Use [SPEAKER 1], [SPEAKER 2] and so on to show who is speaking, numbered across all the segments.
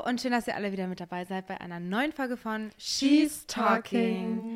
[SPEAKER 1] und schön, dass ihr alle wieder mit dabei seid bei einer neuen Folge von She's Talking.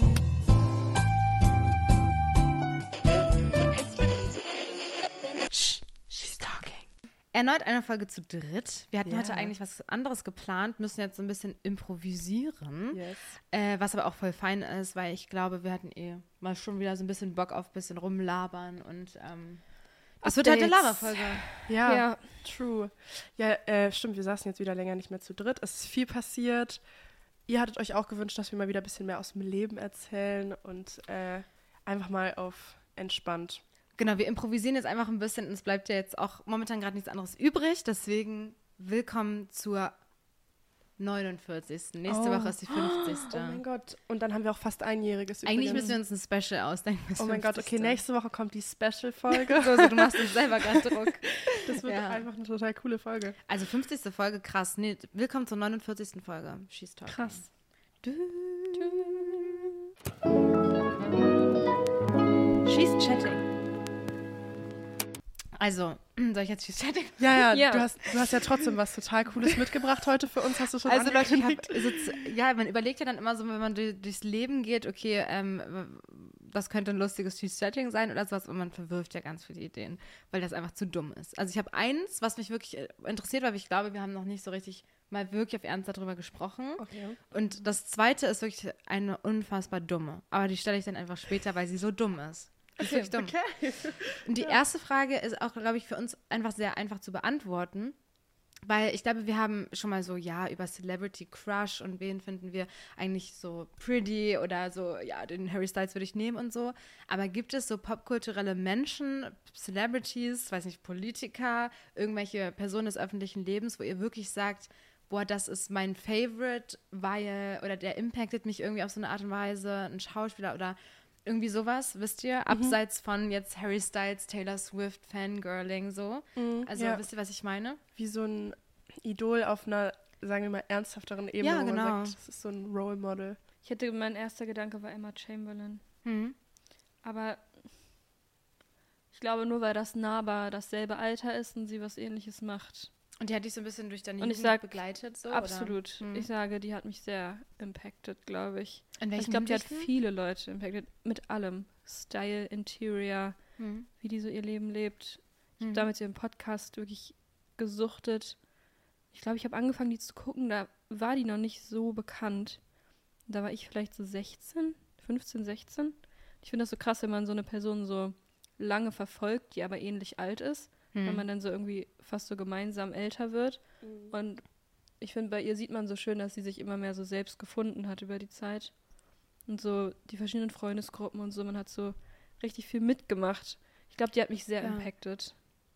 [SPEAKER 1] She's Talking. Erneut eine Folge zu dritt. Wir hatten heute eigentlich was anderes geplant, müssen jetzt so ein bisschen improvisieren, was aber auch voll fein ist, weil ich glaube, wir hatten mal schon wieder so ein bisschen Bock auf ein bisschen rumlabern und es wird halt eine Lava-Folge.
[SPEAKER 2] Ja, true. Ja, stimmt, wir saßen jetzt wieder länger nicht mehr zu dritt. Es ist viel passiert. Ihr hattet euch auch gewünscht, dass wir mal wieder ein bisschen mehr aus dem Leben erzählen und einfach mal auf entspannt.
[SPEAKER 1] Genau, wir improvisieren jetzt einfach ein bisschen und es bleibt ja jetzt auch momentan gerade nichts anderes übrig. Deswegen willkommen zur 49. Nächste Woche ist die 50.
[SPEAKER 2] Oh mein Gott. Und dann haben wir auch fast einjähriges übrigens.
[SPEAKER 1] Eigentlich müssen wir uns ein Special ausdenken.
[SPEAKER 2] Oh mein Gott, okay, nächste Woche kommt die Special-Folge.
[SPEAKER 1] so, du machst uns selber gerade Druck.
[SPEAKER 2] Das wird einfach eine total coole Folge.
[SPEAKER 1] Also 50. Folge, krass. Nee, willkommen zur 49. Folge. She's Talking.
[SPEAKER 2] Krass.
[SPEAKER 1] She's Chatting. Also, soll ich jetzt She's Chatting?
[SPEAKER 2] Ja. Du hast ja trotzdem was total Cooles mitgebracht heute für uns, hast du schon angekündigt.
[SPEAKER 1] Leute, man überlegt ja dann immer so, wenn man durchs Leben geht, okay, das könnte ein lustiges She's Chatting sein oder sowas und man verwirft ja ganz viele Ideen, weil das einfach zu dumm ist. Also ich habe eins, was mich wirklich interessiert, weil ich glaube, wir haben noch nicht so richtig mal wirklich auf Ernst darüber gesprochen. Okay. Und das zweite ist wirklich eine unfassbar dumme, aber die stelle ich dann einfach später, weil sie so dumm ist. Das ist wirklich dumm. Okay. Und die erste Frage ist auch, glaube ich, für uns einfach sehr einfach zu beantworten, weil ich glaube, wir haben schon mal so, über Celebrity Crush und wen finden wir eigentlich so pretty oder so, den Harry Styles würde ich nehmen und so. Aber gibt es so popkulturelle Menschen, Celebrities, weiß nicht, Politiker, irgendwelche Personen des öffentlichen Lebens, wo ihr wirklich sagt, boah, das ist mein Favorite, oder der impactet mich irgendwie auf so eine Art und Weise, ein Schauspieler oder irgendwie sowas, wisst ihr? Abseits von jetzt Harry Styles, Taylor Swift, Fangirling, so. Also wisst ihr, was ich meine?
[SPEAKER 2] Wie so ein Idol auf einer, sagen wir mal, ernsthafteren Ebene,
[SPEAKER 1] wo man sagt,
[SPEAKER 2] das ist so ein Role Model.
[SPEAKER 3] Mein erster Gedanke war Emma Chamberlain. Aber ich glaube, nur weil das nahbar dasselbe Alter ist und sie was Ähnliches macht.
[SPEAKER 1] Und die hat dich so ein bisschen durch deine Jugend begleitet? So,
[SPEAKER 3] absolut. Oder? Ich sage, die hat mich sehr impacted, glaube ich.
[SPEAKER 1] Ich
[SPEAKER 3] glaube, die hat viele Leute impacted. Mit allem. Style, Interior, wie die so ihr Leben lebt. Ich habe damals ihren Podcast wirklich gesuchtet. Ich glaube, ich habe angefangen, die zu gucken. Da war die noch nicht so bekannt. Da war ich vielleicht so 15, 16. Ich finde das so krass, wenn man so eine Person so lange verfolgt, die aber ähnlich alt ist. Wenn man dann so irgendwie fast so gemeinsam älter wird. Und ich finde, bei ihr sieht man so schön, dass sie sich immer mehr so selbst gefunden hat über die Zeit. Und so die verschiedenen Freundesgruppen und so, man hat so richtig viel mitgemacht. Ich glaube, die hat mich sehr impacted.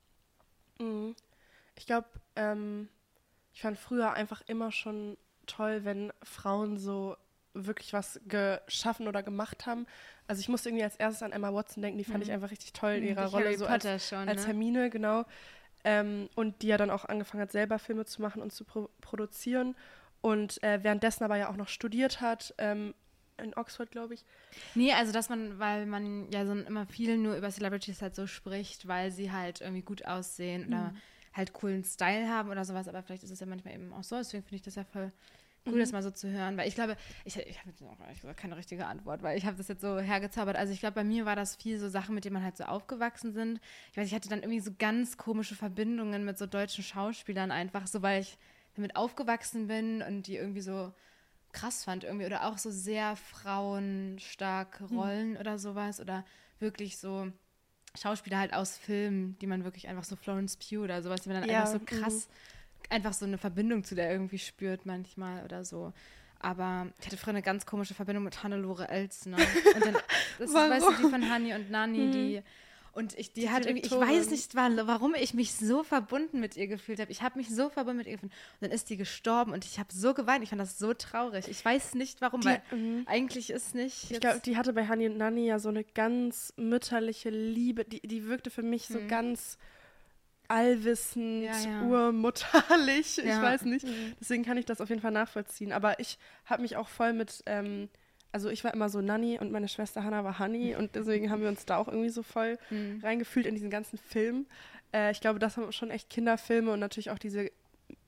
[SPEAKER 2] Ich glaube, ich fand früher einfach immer schon toll, wenn Frauen so wirklich was geschaffen oder gemacht haben. Also ich musste irgendwie als erstes an Emma Watson denken, die fand ich einfach richtig toll in ihrer Rolle,
[SPEAKER 1] Harry
[SPEAKER 2] so
[SPEAKER 1] Potter schon,
[SPEAKER 2] als Hermine, genau. Und die ja dann auch angefangen hat, selber Filme zu machen und zu produzieren und währenddessen aber ja auch noch studiert hat, in Oxford, glaube ich.
[SPEAKER 1] Nee, also weil man ja so immer viel nur über Celebrities halt so spricht, weil sie halt irgendwie gut aussehen oder halt coolen Style haben oder sowas, aber vielleicht ist es ja manchmal eben auch so, deswegen finde ich das ja voll cool, das mal so zu hören, weil ich glaube, ich habe jetzt noch keine richtige Antwort, weil ich habe das jetzt so hergezaubert. Also ich glaube, bei mir war das viel so Sachen, mit denen man halt so aufgewachsen sind. Ich weiß, ich hatte dann irgendwie so ganz komische Verbindungen mit so deutschen Schauspielern einfach, so weil ich damit aufgewachsen bin und die irgendwie so krass fand irgendwie oder auch so sehr frauenstarke Rollen oder sowas oder wirklich so Schauspieler halt aus Filmen, die man wirklich einfach so Florence Pugh oder sowas, die man dann einfach so krass einfach so eine Verbindung zu der irgendwie spürt manchmal oder so. Aber ich hatte früher eine ganz komische Verbindung mit Hannelore Elsner. Und dann, das ist, weißt du, die von Hani und Nani, die hat irgendwie, ich weiß nicht, warum ich mich so verbunden mit ihr gefühlt habe. Ich habe mich so verbunden mit ihr gefühlt. Und dann ist die gestorben und ich habe so geweint. Ich fand das so traurig. Ich weiß nicht, warum, weil eigentlich ist nicht...
[SPEAKER 2] Ich glaube, die hatte bei Hani und Nani ja so eine ganz mütterliche Liebe. Die wirkte für mich so ganz allwissend, urmutterlich, ich weiß nicht. Deswegen kann ich das auf jeden Fall nachvollziehen. Aber ich habe mich auch voll mit, also ich war immer so Nanny und meine Schwester Hannah war Honey und deswegen haben wir uns da auch irgendwie so voll reingefühlt in diesen ganzen Film. Ich glaube, das haben schon echt Kinderfilme und natürlich auch diese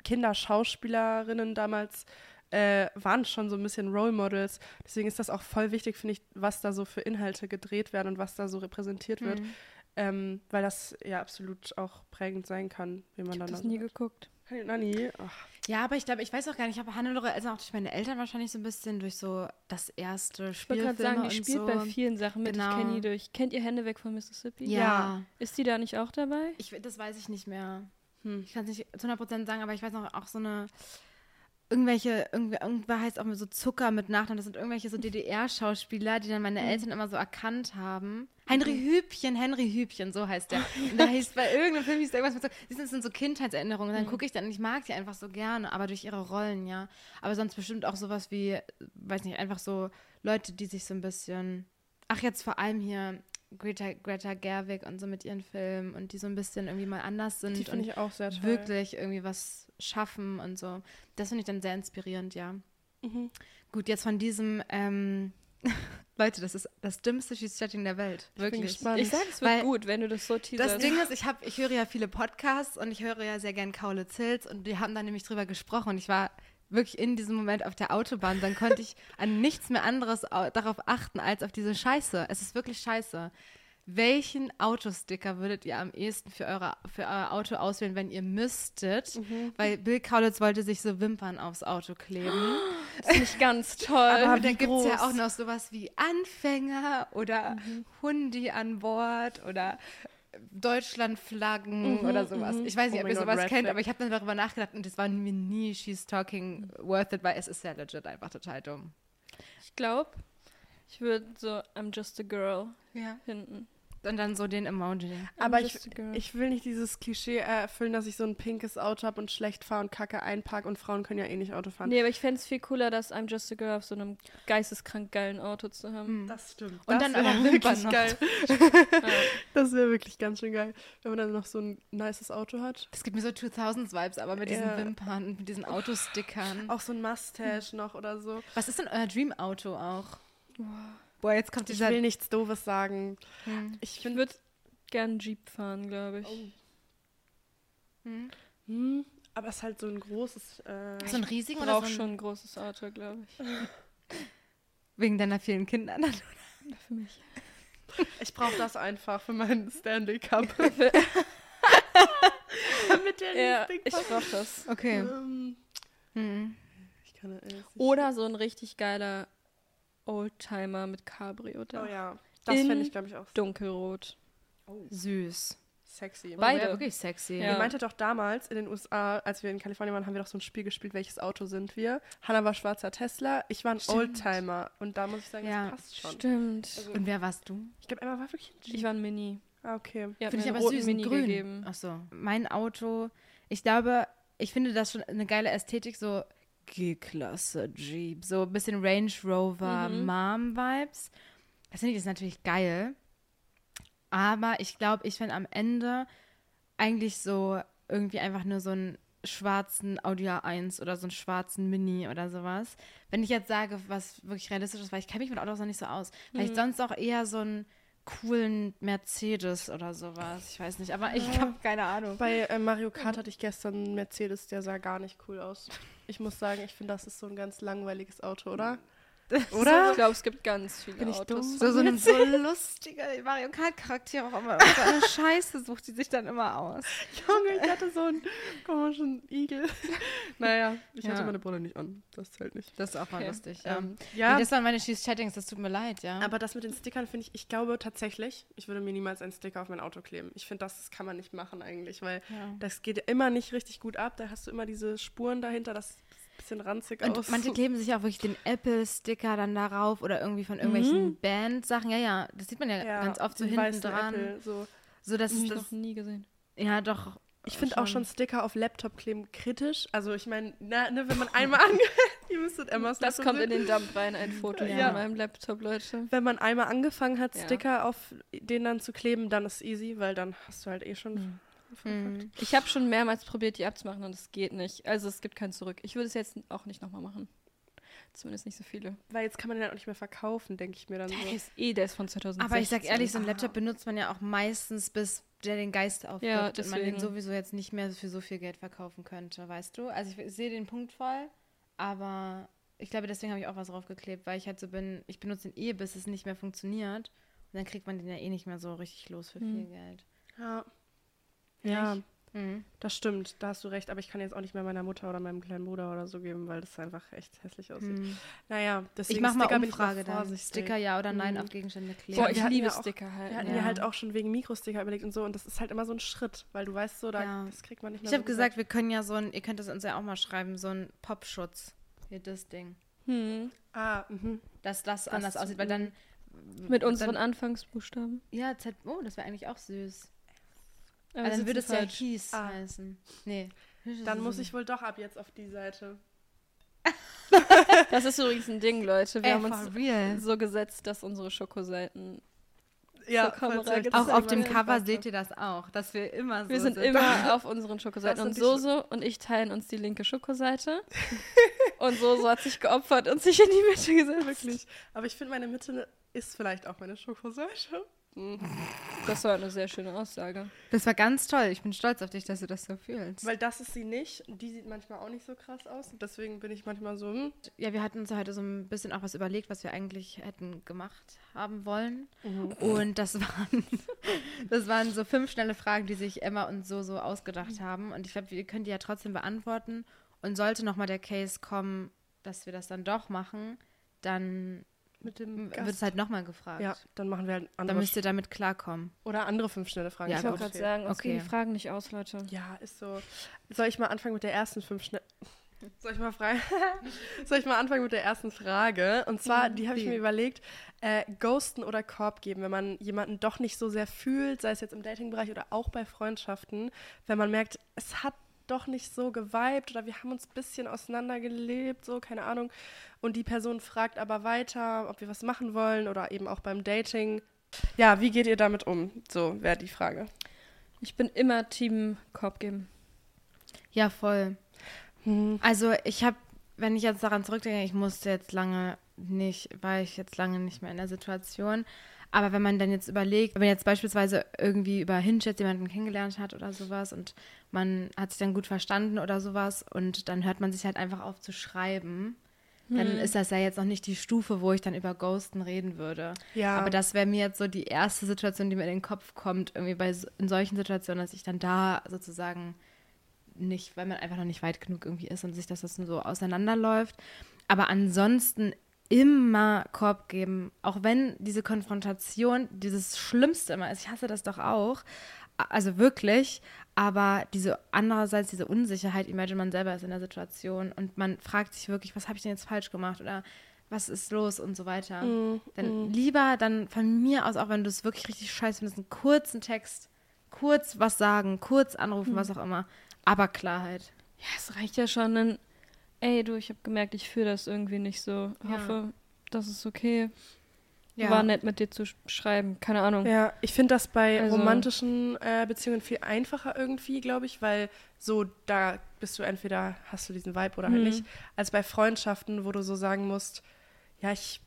[SPEAKER 2] Kinderschauspielerinnen damals waren schon so ein bisschen Role Models. Deswegen ist das auch voll wichtig, finde ich, was da so für Inhalte gedreht werden und was da so repräsentiert wird. Weil das ja absolut auch prägend sein kann, wie man dann.
[SPEAKER 3] Ich habe das nie geguckt.
[SPEAKER 2] Hey, Nani.
[SPEAKER 1] Ja, aber ich glaube, ich weiß auch gar nicht, ich habe Hannelore Elsner auch durch meine Eltern wahrscheinlich so ein bisschen durch so das erste Spielfilme. Ich wollte gerade sagen,
[SPEAKER 3] die spielt bei vielen Sachen mit.
[SPEAKER 1] Genau.
[SPEAKER 3] Ich kenne die durch. Kennt ihr Hände weg von Mississippi?
[SPEAKER 1] Ja.
[SPEAKER 3] Ist die da nicht auch dabei?
[SPEAKER 1] Das weiß ich nicht mehr. Ich kann es nicht zu 100% sagen, aber ich weiß noch auch so eine irgendwer heißt auch mit so Zucker mit Nachnamen. Das sind irgendwelche so DDR-Schauspieler, die dann meine Eltern immer so erkannt haben. Henry Hübchen, so heißt der. Und da hieß bei irgendeinem Film hieß da irgendwas mit so, das sind so Kindheitserinnerungen. Und dann gucke ich dann, ich mag die einfach so gerne, aber durch ihre Rollen, ja. Aber sonst bestimmt auch sowas wie, weiß nicht, einfach so Leute, die sich so ein bisschen, jetzt vor allem hier Greta Gerwig und so mit ihren Filmen und die so ein bisschen irgendwie mal anders sind.
[SPEAKER 2] Die finde ich auch sehr toll.
[SPEAKER 1] Wirklich irgendwie was schaffen und so. Das finde ich dann sehr inspirierend, ja. Gut, jetzt von diesem, Leute, das ist das dümmste Cheese-Chatting der Welt. Wirklich.
[SPEAKER 3] Ich sage, es wird gut, wenn du das so teaserst.
[SPEAKER 1] Das Ding ist, ich höre ja viele Podcasts und ich höre ja sehr gern Kaulitz Hills und die haben da nämlich drüber gesprochen und ich war wirklich in diesem Moment auf der Autobahn, dann konnte ich an nichts mehr anderes darauf achten, als auf diese Scheiße. Es ist wirklich scheiße. Welchen Autosticker würdet ihr am ehesten für euer Auto auswählen, wenn ihr müsstet? Weil Bill Kaulitz wollte sich so Wimpern aufs Auto kleben.
[SPEAKER 3] Das ist nicht ganz toll.
[SPEAKER 1] Aber da gibt es ja auch noch sowas wie Anfänger oder Hundi an Bord oder Deutschlandflaggen oder sowas. Ich weiß nicht, ob ihr sowas kennt, aber ich habe dann darüber nachgedacht und das war mir nie She's Talking worth it, weil es ist ja legit einfach total dumm.
[SPEAKER 3] Ich glaube, ich würde so I'm just a girl hinten.
[SPEAKER 1] Und dann so den Emoji.
[SPEAKER 2] Aber ich will nicht dieses Klischee erfüllen, dass ich so ein pinkes Auto habe und schlecht fahre und kacke einpark und Frauen können ja eh nicht Auto fahren.
[SPEAKER 3] Nee, aber ich fände es viel cooler, das I'm just a girl auf so einem geisteskrank geilen Auto zu haben.
[SPEAKER 2] Das stimmt.
[SPEAKER 1] Und
[SPEAKER 2] das
[SPEAKER 1] dann aber
[SPEAKER 2] wirklich
[SPEAKER 1] noch.
[SPEAKER 2] geil. Das wäre wirklich ganz schön geil, wenn man dann noch so ein nices Auto hat.
[SPEAKER 1] Das gibt mir so 2000s-Vibes, aber mit diesen Wimpern, mit diesen Autostickern.
[SPEAKER 2] Auch so ein Mustache noch oder so.
[SPEAKER 1] Was ist denn euer Dream-Auto auch? Boah, jetzt kommt
[SPEAKER 2] Ich will nichts Doofes sagen.
[SPEAKER 3] Ich würde gern Jeep fahren, glaube ich.
[SPEAKER 2] Aber es ist halt so ein großes...
[SPEAKER 1] so ein riesigen
[SPEAKER 3] oder so schon ein großes Auto, glaube ich.
[SPEAKER 1] Wegen deiner vielen Kinder?
[SPEAKER 3] Für mich.
[SPEAKER 2] Ich brauche das einfach für meinen Stanley Cup. Mit der
[SPEAKER 3] ich brauche das.
[SPEAKER 1] Okay.
[SPEAKER 2] Ich kann
[SPEAKER 3] oder so ein richtig geiler Oldtimer mit Cabrio da.
[SPEAKER 2] Oh ja, das fände ich, glaube ich, auch.
[SPEAKER 3] Dunkelrot.
[SPEAKER 1] Oh. Süß.
[SPEAKER 2] Sexy.
[SPEAKER 3] Beide.
[SPEAKER 1] Ja, wirklich sexy.
[SPEAKER 2] Ja. Ihr meintet doch damals in den USA, als wir in Kalifornien waren, haben wir doch so ein Spiel gespielt, welches Auto sind wir? Hannah war schwarzer Tesla, ich war ein Oldtimer. Und da muss ich sagen, das passt schon.
[SPEAKER 3] Stimmt.
[SPEAKER 1] Also, und wer warst du?
[SPEAKER 2] Ich glaube, Emma war wirklich ein Jeep.
[SPEAKER 3] Ich war ein Mini.
[SPEAKER 2] Ah, okay.
[SPEAKER 1] Finde ich aber süß,
[SPEAKER 3] Mini
[SPEAKER 1] grün.
[SPEAKER 3] Gegeben.
[SPEAKER 1] Ach so. Mein Auto, ich glaube, ich finde das schon eine geile Ästhetik, so G-Klasse Jeep, so ein bisschen Range Rover Mom-Vibes. Das finde ich ist natürlich geil. Aber ich glaube, ich fände am Ende eigentlich so irgendwie einfach nur so einen schwarzen Audi A1 oder so einen schwarzen Mini oder sowas. Wenn ich jetzt sage, was wirklich realistisch ist, weil ich kenne mich mit Autos noch nicht so aus. Vielleicht sonst auch eher so einen coolen Mercedes oder sowas. Ich weiß nicht, aber ich habe keine Ahnung.
[SPEAKER 2] Bei Mario Kart hatte ich gestern einen Mercedes, der sah gar nicht cool aus. Ich muss sagen, ich finde, das ist so ein ganz langweiliges Auto, oder?
[SPEAKER 3] Oder? Ich glaube, es gibt ganz viele
[SPEAKER 2] Bin ich
[SPEAKER 3] Autos.
[SPEAKER 1] So lustige Mario Kart-Charaktere auch immer. So eine Scheiße sucht die sich dann immer aus.
[SPEAKER 2] Junge, ich hatte so einen komischen Igel. Naja, ich hatte meine Brille nicht an. Das zählt nicht.
[SPEAKER 1] Das ist auch mal lustig, ja.
[SPEAKER 2] Ja.
[SPEAKER 1] Nee, das waren meine Cheese-Chattings, das tut mir leid, ja.
[SPEAKER 2] Aber das mit den Stickern finde ich glaube tatsächlich, ich würde mir niemals einen Sticker auf mein Auto kleben. Ich finde, das kann man nicht machen eigentlich, weil das geht immer nicht richtig gut ab. Da hast du immer diese Spuren dahinter, das bisschen ranzig aus.
[SPEAKER 1] Und manche kleben sich auch wirklich den Apple-Sticker dann darauf oder irgendwie von irgendwelchen Band-Sachen. Ja, das sieht man ja ganz oft so hinten dran.
[SPEAKER 2] Apple,
[SPEAKER 1] so dass
[SPEAKER 3] das habe ich noch nie gesehen.
[SPEAKER 1] Ja, doch.
[SPEAKER 2] Ich finde auch schon Sticker auf Laptop kleben kritisch. Also ich meine, wenn man einmal ihr müsstet Emmas
[SPEAKER 3] Das kommt in den Dump rein, ein Foto von meinem Laptop, Leute.
[SPEAKER 2] Wenn man einmal angefangen hat, Sticker auf den dann zu kleben, dann ist easy, weil dann hast du halt eh schon...
[SPEAKER 3] Ich habe schon mehrmals probiert, die abzumachen und es geht nicht. Also es gibt kein Zurück. Ich würde es jetzt auch nicht nochmal machen. Zumindest nicht so viele.
[SPEAKER 2] Weil jetzt kann man den halt auch nicht mehr verkaufen, denke ich mir dann so.
[SPEAKER 3] Der ist von 2016.
[SPEAKER 1] Aber ich sag ehrlich, so ein Laptop benutzt man ja auch meistens bis der den Geist aufgibt und man den sowieso jetzt nicht mehr für so viel Geld verkaufen könnte, weißt du? Also ich sehe den Punkt voll, aber ich glaube, deswegen habe ich auch was draufgeklebt, weil ich halt so bin, ich benutze den bis es nicht mehr funktioniert und dann kriegt man den ja nicht mehr so richtig los für viel Geld.
[SPEAKER 2] Ja. Ja. Das stimmt, da hast du recht, aber ich kann jetzt auch nicht mehr meiner Mutter oder meinem kleinen Bruder oder so geben, weil das einfach echt hässlich aussieht. Naja, deswegen
[SPEAKER 1] ich mache mal Umfrage da. Sticker ja oder nein auf Gegenstände kleben.
[SPEAKER 3] Boah, ich liebe Sticker halt.
[SPEAKER 2] Wir hatten ja halt auch schon wegen Mikrosticker überlegt und so und das ist halt immer so ein Schritt, weil du weißt so, das kriegt man nicht mehr.
[SPEAKER 1] Ich habe gesagt, wir können ja ihr könnt es uns ja auch mal schreiben, so ein Popschutz. Hier das Ding. Dass das anders aussieht, weil dann
[SPEAKER 3] mit unseren Anfangsbuchstaben.
[SPEAKER 1] Ja, das wäre eigentlich auch süß. Aber dann würde es ja Kies heißen. Nee.
[SPEAKER 2] Dann muss ich wohl doch ab jetzt auf die Seite.
[SPEAKER 3] Das ist übrigens ein Ding, Leute. Wir haben uns so gesetzt, dass unsere Schokoseiten zur Kamera gezeigt.
[SPEAKER 1] Auch auf dem Cover seht ihr das auch, dass wir immer so
[SPEAKER 3] Wir sind immer auf unseren Schokoseiten. Und Soso und ich teilen uns die linke Schokoseite. Und Soso hat sich geopfert und sich in die Mitte gesetzt.
[SPEAKER 2] Wirklich. Aber ich finde, meine Mitte ist vielleicht auch meine Schokoseite.
[SPEAKER 3] Das war eine sehr schöne Aussage.
[SPEAKER 1] Das war ganz toll. Ich bin stolz auf dich, dass du das so fühlst.
[SPEAKER 2] Weil das ist sie nicht. Die sieht manchmal auch nicht so krass aus. Deswegen bin ich manchmal so,
[SPEAKER 1] Ja, wir hatten uns heute so ein bisschen auch was überlegt, was wir eigentlich hätten gemacht haben wollen. Und das waren so 5 schnelle Fragen, die sich Emma und so ausgedacht haben. Und ich glaube, wir können die ja trotzdem beantworten. Und sollte nochmal der Case kommen, dass wir das dann doch machen, dann
[SPEAKER 2] mit dem
[SPEAKER 1] wird es halt nochmal gefragt.
[SPEAKER 2] Ja, dann machen wir halt andere.
[SPEAKER 1] Dann müsst ihr damit klarkommen.
[SPEAKER 2] Oder andere 5 schnelle Fragen.
[SPEAKER 3] Ja, ich wollte gerade sagen, uns gehen die Fragen nicht aus, Leute.
[SPEAKER 2] Ja, ist so. Soll ich mal anfangen mit der ersten 5 schnell... Soll ich mal anfangen mit der ersten Frage? Und zwar, die habe ich mir überlegt, ghosten oder Korb geben, wenn man jemanden doch nicht so sehr fühlt, sei es jetzt im Datingbereich oder auch bei Freundschaften, wenn man merkt, es hat doch nicht so geweibt oder wir haben uns ein bisschen auseinandergelebt, so, keine Ahnung. Und die Person fragt aber weiter, ob wir was machen wollen oder eben auch beim Dating. Ja, wie geht ihr damit um? So wäre die Frage.
[SPEAKER 3] Ich bin immer Team Korb geben.
[SPEAKER 1] Ja, voll. Also wenn ich jetzt daran zurückdenke, war ich jetzt lange nicht mehr in der Situation. Aber wenn man dann jetzt überlegt, wenn man jetzt beispielsweise irgendwie über Hinge jetzt jemanden kennengelernt hat oder sowas und man hat sich dann gut verstanden oder sowas und dann hört man sich halt einfach auf zu schreiben, dann ist das ja jetzt noch nicht die Stufe, wo ich dann über Ghosten reden würde. Ja. Aber das wäre mir jetzt so die erste Situation, die mir in den Kopf kommt, irgendwie in solchen Situationen, dass ich dann da sozusagen nicht, weil man einfach noch nicht weit genug irgendwie ist und sich das so auseinanderläuft. Aber ansonsten immer Korb geben, auch wenn diese Konfrontation dieses Schlimmste immer ist. Ich hasse das doch auch, also wirklich, aber andererseits diese Unsicherheit, imagine man selber ist in der Situation und man fragt sich wirklich, was habe ich denn jetzt falsch gemacht oder was ist los und so weiter. Dann lieber dann von mir aus, auch wenn du es wirklich richtig scheiße findest, einen kurzen Text, kurz was sagen, kurz anrufen, was auch immer, aber Klarheit.
[SPEAKER 3] Ja, es reicht ja schon ey, du, ich habe gemerkt, ich fühle das irgendwie nicht so. Hoffe, das ist okay. Ja. War nett, mit dir zu schreiben. Keine Ahnung.
[SPEAKER 2] Ja, ich finde das bei romantischen Beziehungen viel einfacher irgendwie, glaube ich, weil so, da bist du entweder, hast du diesen Vibe oder halt nicht, als bei Freundschaften, wo du so sagen musst, ja, ich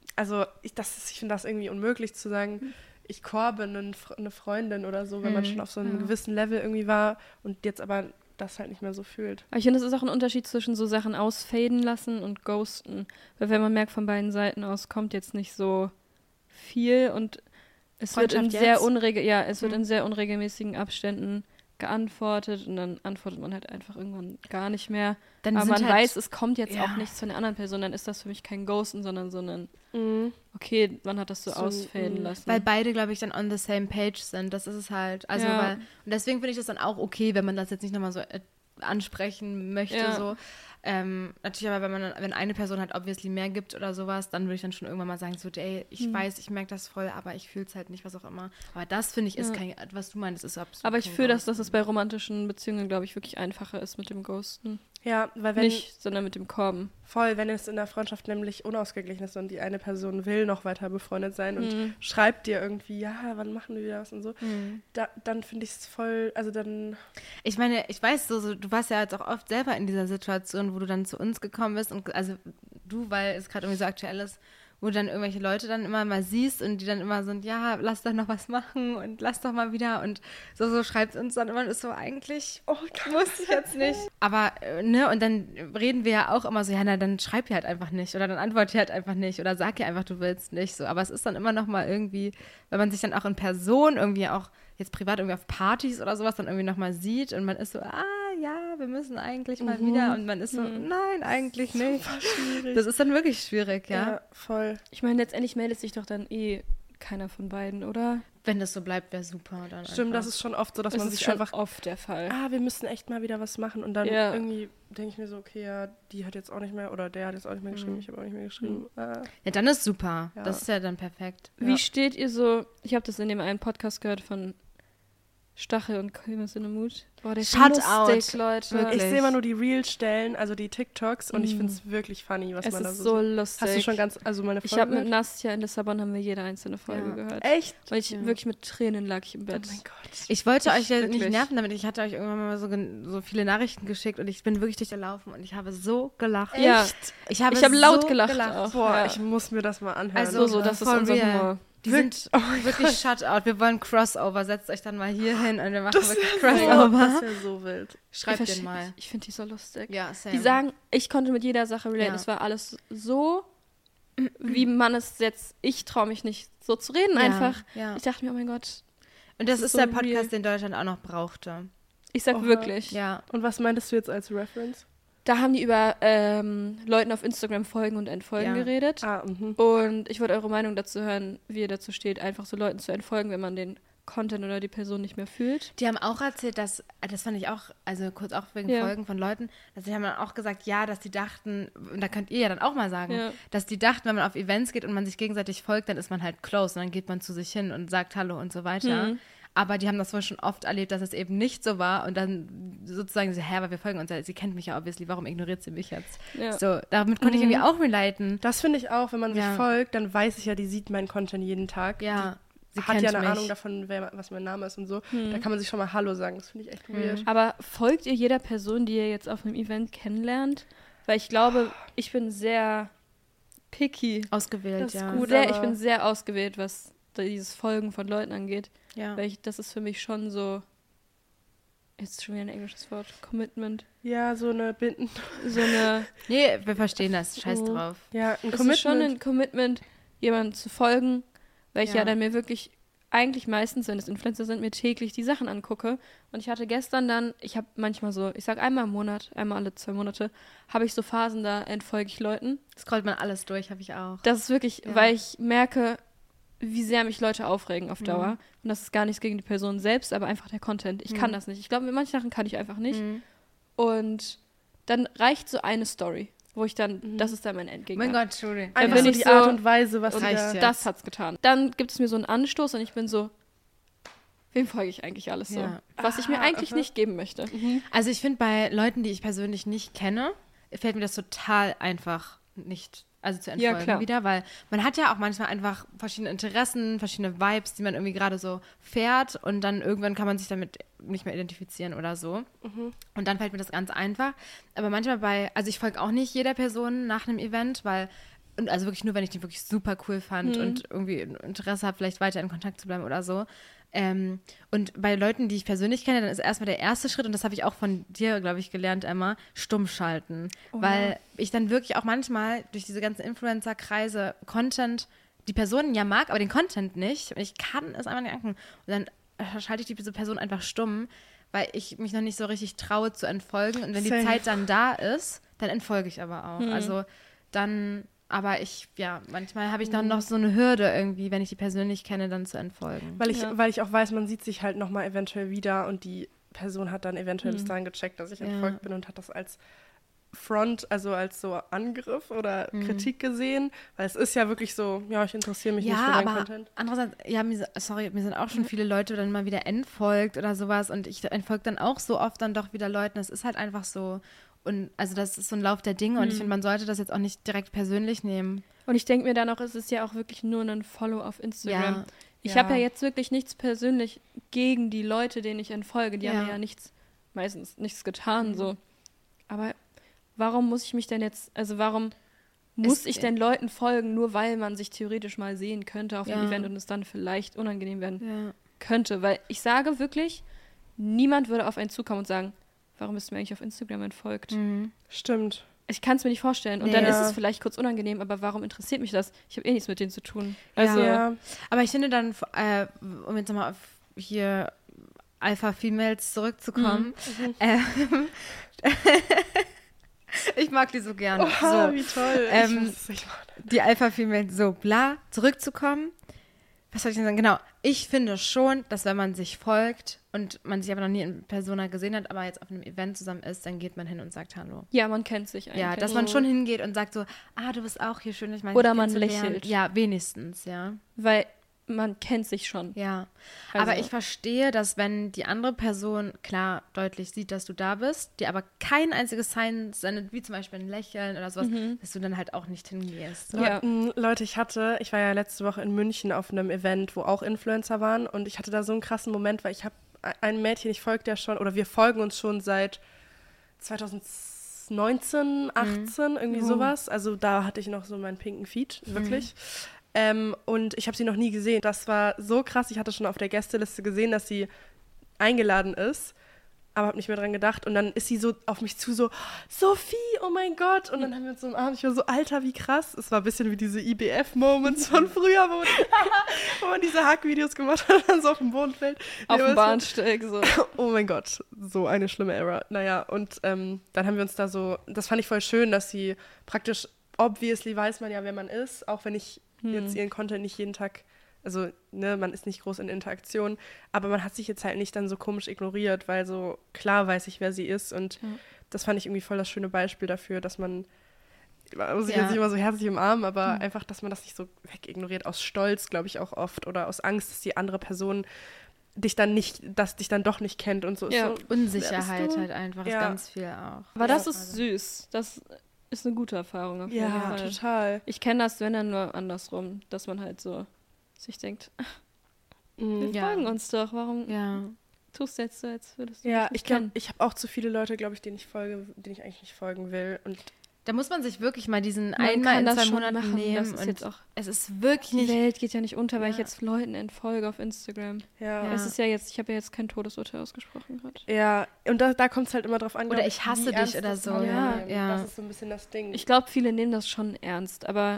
[SPEAKER 2] finde das irgendwie unmöglich zu sagen, ich korbe eine Freundin oder so, wenn man schon auf so einem gewissen Level irgendwie war und jetzt aber das halt nicht mehr so fühlt.
[SPEAKER 3] Aber ich finde, es ist auch ein Unterschied zwischen so Sachen ausfaden lassen und ghosten. Weil wenn man merkt, von beiden Seiten aus kommt jetzt nicht so viel und es wird in sehr unregelmäßigen Abständen geantwortet und dann antwortet man halt einfach irgendwann gar nicht mehr. Aber man weiß, es kommt jetzt auch nichts von der anderen Person, dann ist das für mich kein Ghosten, sondern so ein okay, man hat das so ausfaden lassen.
[SPEAKER 1] Weil beide, glaube ich, dann on the same page sind. Das ist es halt. Also, und deswegen finde ich das dann auch okay, wenn man das jetzt nicht nochmal so ansprechen möchte, so. Natürlich aber, wenn eine Person halt obviously mehr gibt oder sowas, dann würde ich dann schon irgendwann mal sagen, so, ey, ich weiß, ich merke das voll, aber ich fühle es halt nicht, was auch immer. Aber das, finde ich, ist kein, was du meinst, ist absolut.
[SPEAKER 3] Aber ich fühle, dass es bei romantischen Beziehungen, glaube ich, wirklich einfacher ist mit dem Ghosten.
[SPEAKER 2] Ja, weil
[SPEAKER 3] nicht, sondern mit dem Korben.
[SPEAKER 2] Voll, wenn es in der Freundschaft nämlich unausgeglichen ist und die eine Person will noch weiter befreundet sein und schreibt dir irgendwie, ja, wann machen wir wieder was und so, dann finde ich es voll, also dann...
[SPEAKER 1] Ich meine, ich weiß, so, du warst ja jetzt auch oft selber in dieser Situation, wo du dann zu uns gekommen bist und also du, weil es gerade irgendwie so aktuell ist, wo du dann irgendwelche Leute dann immer mal siehst und die dann immer sind, ja, lass doch noch was machen und lass doch mal wieder und so schreibt uns dann immer, ist so eigentlich, muss ich jetzt nicht. Aber, ne, und dann reden wir ja auch immer so, ja, na, dann schreib ihr halt einfach nicht oder dann antworte ihr halt einfach nicht oder sag ihr einfach, du willst nicht, so. Aber es ist dann immer noch mal irgendwie, wenn man sich dann auch in Person irgendwie auch jetzt privat irgendwie auf Partys oder sowas dann irgendwie noch mal sieht und man ist so, ja, wir müssen eigentlich mal wieder und man ist so, nein, eigentlich nicht. Das ist dann wirklich schwierig, ja.
[SPEAKER 2] Ja, voll.
[SPEAKER 3] Ich meine, letztendlich meldet sich doch dann keiner von beiden, oder?
[SPEAKER 1] Wenn das so bleibt, wäre super. Dann
[SPEAKER 2] Stimmt,
[SPEAKER 1] einfach.
[SPEAKER 2] das ist schon oft so, dass man sich
[SPEAKER 3] schon
[SPEAKER 2] einfach
[SPEAKER 3] oft der Fall.
[SPEAKER 2] wir müssen echt mal wieder was machen und dann irgendwie denke ich mir so, okay, ja, die hat jetzt auch nicht mehr oder der hat jetzt auch nicht mehr geschrieben, ich habe auch nicht mehr geschrieben.
[SPEAKER 1] Ja, dann ist super. Ja. Das ist ja dann perfekt.
[SPEAKER 3] Wie steht ihr so, ich habe das in dem einen Podcast gehört von Stachel und Kümmers in the Mood. Boah, der ist lustig, Leute.
[SPEAKER 2] Wirklich. Ich sehe immer nur die Real-Stellen, also die TikToks und ich finde es wirklich funny, was man da so
[SPEAKER 3] sieht. Es ist so lustig.
[SPEAKER 2] Hast du schon meine Folge
[SPEAKER 3] Ich habe mit Nastja in Lissabon haben wir jede einzelne Folge gehört.
[SPEAKER 2] Echt?
[SPEAKER 3] Weil ich wirklich mit Tränen lag ich im Bett.
[SPEAKER 2] Oh mein Gott.
[SPEAKER 1] Ich wollte euch ja nicht nerven damit. Ich hatte euch irgendwann mal so viele Nachrichten geschickt und ich bin wirklich durch gelaufen und ich habe so gelacht.
[SPEAKER 3] Ja.
[SPEAKER 1] Echt? Ich
[SPEAKER 3] habe laut so gelacht. Auch.
[SPEAKER 2] Boah, ich muss mir das mal anhören.
[SPEAKER 3] Also das ist unser Humor.
[SPEAKER 1] Die sind wirklich Shutout. Wir wollen Crossover. Setzt euch dann mal hier hin und wir machen wirklich Crossover.
[SPEAKER 2] Das wäre so wild.
[SPEAKER 1] Schreibt den mal.
[SPEAKER 3] Ich finde die so lustig.
[SPEAKER 1] Ja, same.
[SPEAKER 3] Die sagen, ich konnte mit jeder Sache relaten. Es war alles so, wie man es jetzt, ich traue mich nicht so zu reden einfach.
[SPEAKER 1] Ja.
[SPEAKER 3] Ich dachte mir, oh mein Gott.
[SPEAKER 1] Und das ist so der Podcast, den Deutschland auch noch brauchte.
[SPEAKER 3] Ich sag wirklich.
[SPEAKER 1] Ja.
[SPEAKER 2] Und was meintest du jetzt als Reference?
[SPEAKER 3] Da haben die über Leuten auf Instagram folgen und entfolgen geredet. Und ich wollte eure Meinung dazu hören, wie ihr dazu steht, einfach so Leuten zu entfolgen, wenn man den Content oder die Person nicht mehr fühlt.
[SPEAKER 1] Die haben auch erzählt, das fand ich auch, also kurz auch wegen Folgen von Leuten, dass die haben dann auch gesagt, ja, dass die dachten, und da könnt ihr ja dann auch mal sagen, dass die dachten, wenn man auf Events geht und man sich gegenseitig folgt, dann ist man halt close und dann geht man zu sich hin und sagt Hallo und so weiter. Aber die haben das wohl schon oft erlebt, dass es eben nicht so war und dann sozusagen so, aber wir folgen uns ja, sie kennt mich ja obviously, warum ignoriert sie mich jetzt? Ja. So, damit konnte ich irgendwie auch relaten.
[SPEAKER 2] Das finde ich auch, wenn man sich folgt, dann weiß ich ja, die sieht meinen Content jeden Tag.
[SPEAKER 1] Ja.
[SPEAKER 2] Sie hat ja eine Ahnung davon, was mein Name ist und so. Da kann man sich schon mal Hallo sagen, das finde ich echt weird.
[SPEAKER 3] Aber folgt ihr jeder Person, die ihr jetzt auf einem Event kennenlernt? Weil ich glaube, ich bin sehr picky.
[SPEAKER 1] Ausgewählt,
[SPEAKER 3] das ist gut, ich bin sehr ausgewählt, was dieses Folgen von Leuten angeht. Ja. Weil das ist für mich schon so, jetzt schon wieder ein englisches Wort, Commitment.
[SPEAKER 2] Ja, so eine Binden.
[SPEAKER 1] Nee, wir verstehen das, scheiß drauf.
[SPEAKER 2] Ja,
[SPEAKER 3] ein Commitment. Es ist schon ein Commitment, jemandem zu folgen, weil ich ja dann mir wirklich, eigentlich meistens, wenn es Influencer sind, mir täglich die Sachen angucke. Und ich hatte gestern dann, ich habe manchmal so, ich sag einmal im Monat, einmal alle 2 Monate, habe ich so Phasen, da entfolge ich Leuten.
[SPEAKER 1] Scrollt man alles durch, habe ich auch.
[SPEAKER 3] Das ist wirklich, weil ich merke, wie sehr mich Leute aufregen auf Dauer. Und das ist gar nichts gegen die Person selbst, aber einfach der Content. Ich kann das nicht. Ich glaube, mit manchen Sachen kann ich einfach nicht. Und dann reicht so eine Story, wo ich dann, das ist dann mein Endgegner.
[SPEAKER 1] Mein Gott, Entschuldigung.
[SPEAKER 2] Einfach so die Art und Weise, was
[SPEAKER 3] reicht das hat's getan. Dann gibt es mir so einen Anstoß und ich bin so, wem folge ich eigentlich alles so? Was ich mir eigentlich nicht geben möchte.
[SPEAKER 1] Also ich finde, bei Leuten, die ich persönlich nicht kenne, fällt mir das total einfach nicht zu entfolgen wieder, weil man hat ja auch manchmal einfach verschiedene Interessen, verschiedene Vibes, die man irgendwie gerade so fährt und dann irgendwann kann man sich damit nicht mehr identifizieren oder so. Und dann fällt mir das ganz einfach. Aber manchmal also ich folge auch nicht jeder Person nach einem Event, also wirklich nur, wenn ich die wirklich super cool fand und irgendwie Interesse habe, vielleicht weiter in Kontakt zu bleiben oder so. Und bei Leuten, die ich persönlich kenne, dann ist erstmal der erste Schritt, und das habe ich auch von dir, glaube ich, gelernt, Emma, stumm schalten. Weil ich dann wirklich auch manchmal durch diese ganzen Influencer-Kreise Content, die Personen ja mag, aber den Content nicht. Und ich kann es einfach nicht angucken. Und dann schalte ich diese Person einfach stumm, weil ich mich noch nicht so richtig traue zu entfolgen. Und wenn die Zeit dann da ist, dann entfolge ich aber auch. Also dann... Aber manchmal habe ich dann noch so eine Hürde irgendwie, wenn ich die persönlich kenne, dann zu entfolgen.
[SPEAKER 2] Weil ich auch weiß, man sieht sich halt nochmal eventuell wieder und die Person hat dann eventuell bis dahin gecheckt, dass ich entfolgt bin und hat das als Front, also als so Angriff oder Kritik gesehen. Weil es ist ja wirklich so, ich interessiere mich nicht für deinen Content.
[SPEAKER 1] Andererseits, mir sind auch schon viele Leute dann mal wieder entfolgt oder sowas und ich entfolge dann auch so oft dann doch wieder Leuten. Es ist halt einfach so. Und also das ist so ein Lauf der Dinge und ich finde, man sollte das jetzt auch nicht direkt persönlich nehmen.
[SPEAKER 3] Und ich denke mir dann auch, es ist ja auch wirklich nur ein Follow auf Instagram. Ich habe ja jetzt wirklich nichts persönlich gegen die Leute, denen ich entfolge. Die haben ja meistens nichts getan, so. Aber warum muss ich mich denn jetzt, also warum muss ich denn Leuten folgen, nur weil man sich theoretisch mal sehen könnte auf einem Event und es dann vielleicht unangenehm werden könnte? Weil ich sage wirklich, niemand würde auf einen zukommen und sagen, warum bist du mir eigentlich auf Instagram entfolgt?
[SPEAKER 2] Stimmt.
[SPEAKER 3] Ich kann es mir nicht vorstellen. Und dann ist es vielleicht kurz unangenehm, aber warum interessiert mich das? Ich habe nichts mit denen zu tun. Also,
[SPEAKER 1] aber ich finde dann, um jetzt nochmal auf hier Alpha-Females zurückzukommen, ich mag die so gerne.
[SPEAKER 2] Oha, wie toll.
[SPEAKER 1] Die Alpha-Females so zurückzukommen. Was soll ich denn sagen? Genau, ich finde schon, dass wenn man sich folgt und man sich aber noch nie in Persona gesehen hat, aber jetzt auf einem Event zusammen ist, dann geht man hin und sagt Hallo.
[SPEAKER 3] Ja, man kennt sich eigentlich.
[SPEAKER 1] Ja, dass man schon hingeht und sagt so, du bist auch hier, schön, ich meine,
[SPEAKER 3] oder man lächelt.
[SPEAKER 1] Ja, wenigstens, ja.
[SPEAKER 3] Weil man kennt sich schon.
[SPEAKER 1] Ja, also. Aber ich verstehe, dass wenn die andere Person klar deutlich sieht, dass du da bist, dir aber kein einziges Sign sendet, wie zum Beispiel ein Lächeln oder sowas, dass du dann halt auch nicht hingehst. So.
[SPEAKER 2] Ja. Leute, ich war ja letzte Woche in München auf einem Event, wo auch Influencer waren und ich hatte da so einen krassen Moment, weil ich habe ein Mädchen, ich folge der schon, oder wir folgen uns schon seit 2019, 18, irgendwie sowas. Also da hatte ich noch so meinen pinken Feed, wirklich. Und ich habe sie noch nie gesehen. Das war so krass. Ich hatte schon auf der Gästeliste gesehen, dass sie eingeladen ist, aber habe nicht mehr dran gedacht. Und dann ist sie so auf mich zu, so, Sophie, oh mein Gott. Und dann haben wir uns so umarmt. Ich war so, Alter, wie krass. Es war ein bisschen wie diese IBF-Moments von früher, wo man diese Hack-Videos gemacht hat und dann so auf den Boden fällt.
[SPEAKER 3] Auf dem Bahnsteig so.
[SPEAKER 2] Oh mein Gott, so eine schlimme Era. Naja, und dann haben wir uns da so, das fand ich voll schön, dass sie praktisch, obviously weiß man ja, wer man ist, auch wenn ich jetzt ihren Content nicht jeden Tag, also man ist nicht groß in Interaktion, aber man hat sich jetzt halt nicht dann so komisch ignoriert, weil so klar weiß ich, wer sie ist und das fand ich irgendwie voll das schöne Beispiel dafür, dass man muss ich jetzt nicht immer so herzlich umarmen, aber einfach, dass man das nicht so wegignoriert, aus Stolz, glaube ich auch oft, oder aus Angst, dass die andere Person dich dann doch nicht kennt und so.
[SPEAKER 1] Ja, so, Unsicherheit halt einfach, ist ganz viel auch.
[SPEAKER 3] Aber das ist süß, das ist eine gute Erfahrung auf jeden Fall.
[SPEAKER 2] Ja, total.
[SPEAKER 3] Ich kenne das, wenn dann nur andersrum, dass man halt so sich denkt, wir folgen uns doch, warum tust du jetzt so, als würdest du mich nicht kennen?
[SPEAKER 2] Ich habe auch zu viele Leute, glaube ich, denen ich eigentlich nicht folgen will. Und
[SPEAKER 1] da muss man sich wirklich mal diesen einmal in 2 Monaten nehmen.
[SPEAKER 3] Das ist jetzt auch,
[SPEAKER 1] es ist wirklich nicht...
[SPEAKER 3] Die Welt geht ja nicht unter, weil ich jetzt Leuten entfolge auf Instagram.
[SPEAKER 2] Ja.
[SPEAKER 3] Es ist ja jetzt, ich habe ja jetzt kein Todesurteil ausgesprochen gerade.
[SPEAKER 2] Ja, und da kommt es halt immer drauf an.
[SPEAKER 1] Oder ich hasse dich oder so.
[SPEAKER 2] Ja. Das ist so ein bisschen das Ding.
[SPEAKER 3] Ich glaube, viele nehmen das schon ernst, aber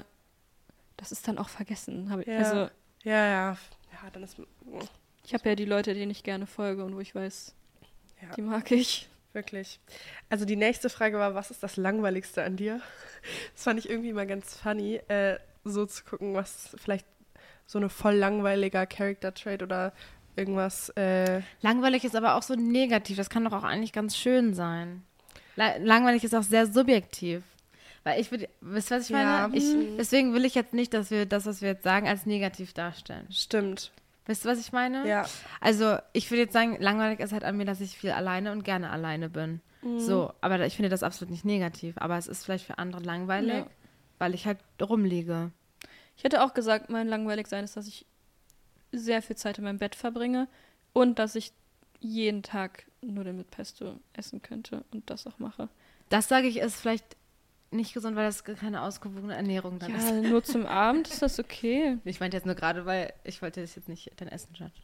[SPEAKER 3] das ist dann auch vergessen. Also,
[SPEAKER 2] ja, dann ist...
[SPEAKER 3] Ich habe ja die Leute, denen ich gerne folge und wo ich weiß, die mag ich.
[SPEAKER 2] Wirklich. Also die nächste Frage war, was ist das Langweiligste an dir? Das fand ich irgendwie mal ganz funny, so zu gucken, was vielleicht so eine voll langweiliger Character-Trait oder irgendwas...
[SPEAKER 1] Langweilig ist aber auch so negativ, das kann doch auch eigentlich ganz schön sein. Langweilig ist auch sehr subjektiv. Weil wisst ihr, was ich meine? Deswegen will ich jetzt nicht, dass wir das, was wir jetzt sagen, als negativ darstellen.
[SPEAKER 2] Stimmt.
[SPEAKER 1] Wisst ihr, was ich meine?
[SPEAKER 2] Ja.
[SPEAKER 1] Also, ich würde jetzt sagen, langweilig ist halt an mir, dass ich viel alleine und gerne alleine bin. So, aber ich finde das absolut nicht negativ. Aber es ist vielleicht für andere langweilig, weil ich halt rumliege.
[SPEAKER 3] Ich hätte auch gesagt, mein Langweiligsein ist, dass ich sehr viel Zeit in meinem Bett verbringe und dass ich jeden Tag Nudeln mit Pesto essen könnte und das auch mache.
[SPEAKER 1] Das, sage ich, ist vielleicht nicht gesund, weil das keine ausgewogene Ernährung dann ist.
[SPEAKER 3] Ja, nur zum Abend ist das okay.
[SPEAKER 1] Ich meinte jetzt nur gerade, weil ich wollte das jetzt nicht dein Essen schauen.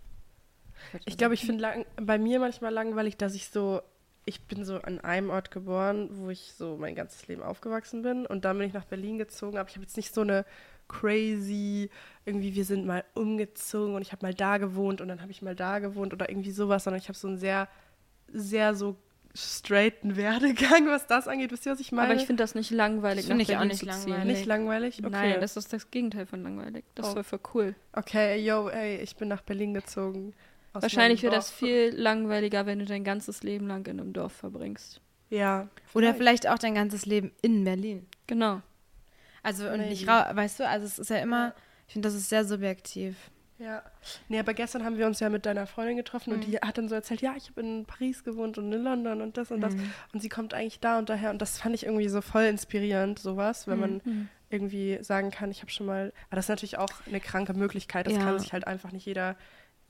[SPEAKER 2] Ich glaube, ich finde bei mir manchmal langweilig, dass ich bin so an einem Ort geboren, wo ich so mein ganzes Leben aufgewachsen bin und dann bin ich nach Berlin gezogen, aber ich habe jetzt nicht so eine crazy, irgendwie wir sind mal umgezogen und ich habe mal da gewohnt und dann habe ich mal da gewohnt oder irgendwie sowas, sondern ich habe so einen sehr, sehr so straighten Werdegang, was das angeht. Wisst ihr, was ich meine?
[SPEAKER 3] Aber ich finde das nicht langweilig.
[SPEAKER 1] Finde ich auch nicht langweilig.
[SPEAKER 2] Nicht langweilig? Okay.
[SPEAKER 3] Nein, das ist das Gegenteil von langweilig. Das war voll cool.
[SPEAKER 2] Okay, ich bin nach Berlin gezogen.
[SPEAKER 3] Wahrscheinlich wäre das viel langweiliger, wenn du dein ganzes Leben lang in einem Dorf verbringst.
[SPEAKER 2] Ja.
[SPEAKER 1] Oder vielleicht auch dein ganzes Leben in Berlin.
[SPEAKER 3] Genau.
[SPEAKER 1] Also und nicht weißt du, also es ist ja immer, ich finde, das ist sehr subjektiv.
[SPEAKER 2] Ja. Nee, aber gestern haben wir uns ja mit deiner Freundin getroffen und die hat dann so erzählt, ja, ich habe in Paris gewohnt und in London und das und das. Und sie kommt eigentlich da und daher. Und das fand ich irgendwie so voll inspirierend, sowas, wenn man irgendwie sagen kann, ich habe schon mal, aber das ist natürlich auch eine kranke Möglichkeit, das kann sich halt einfach nicht jeder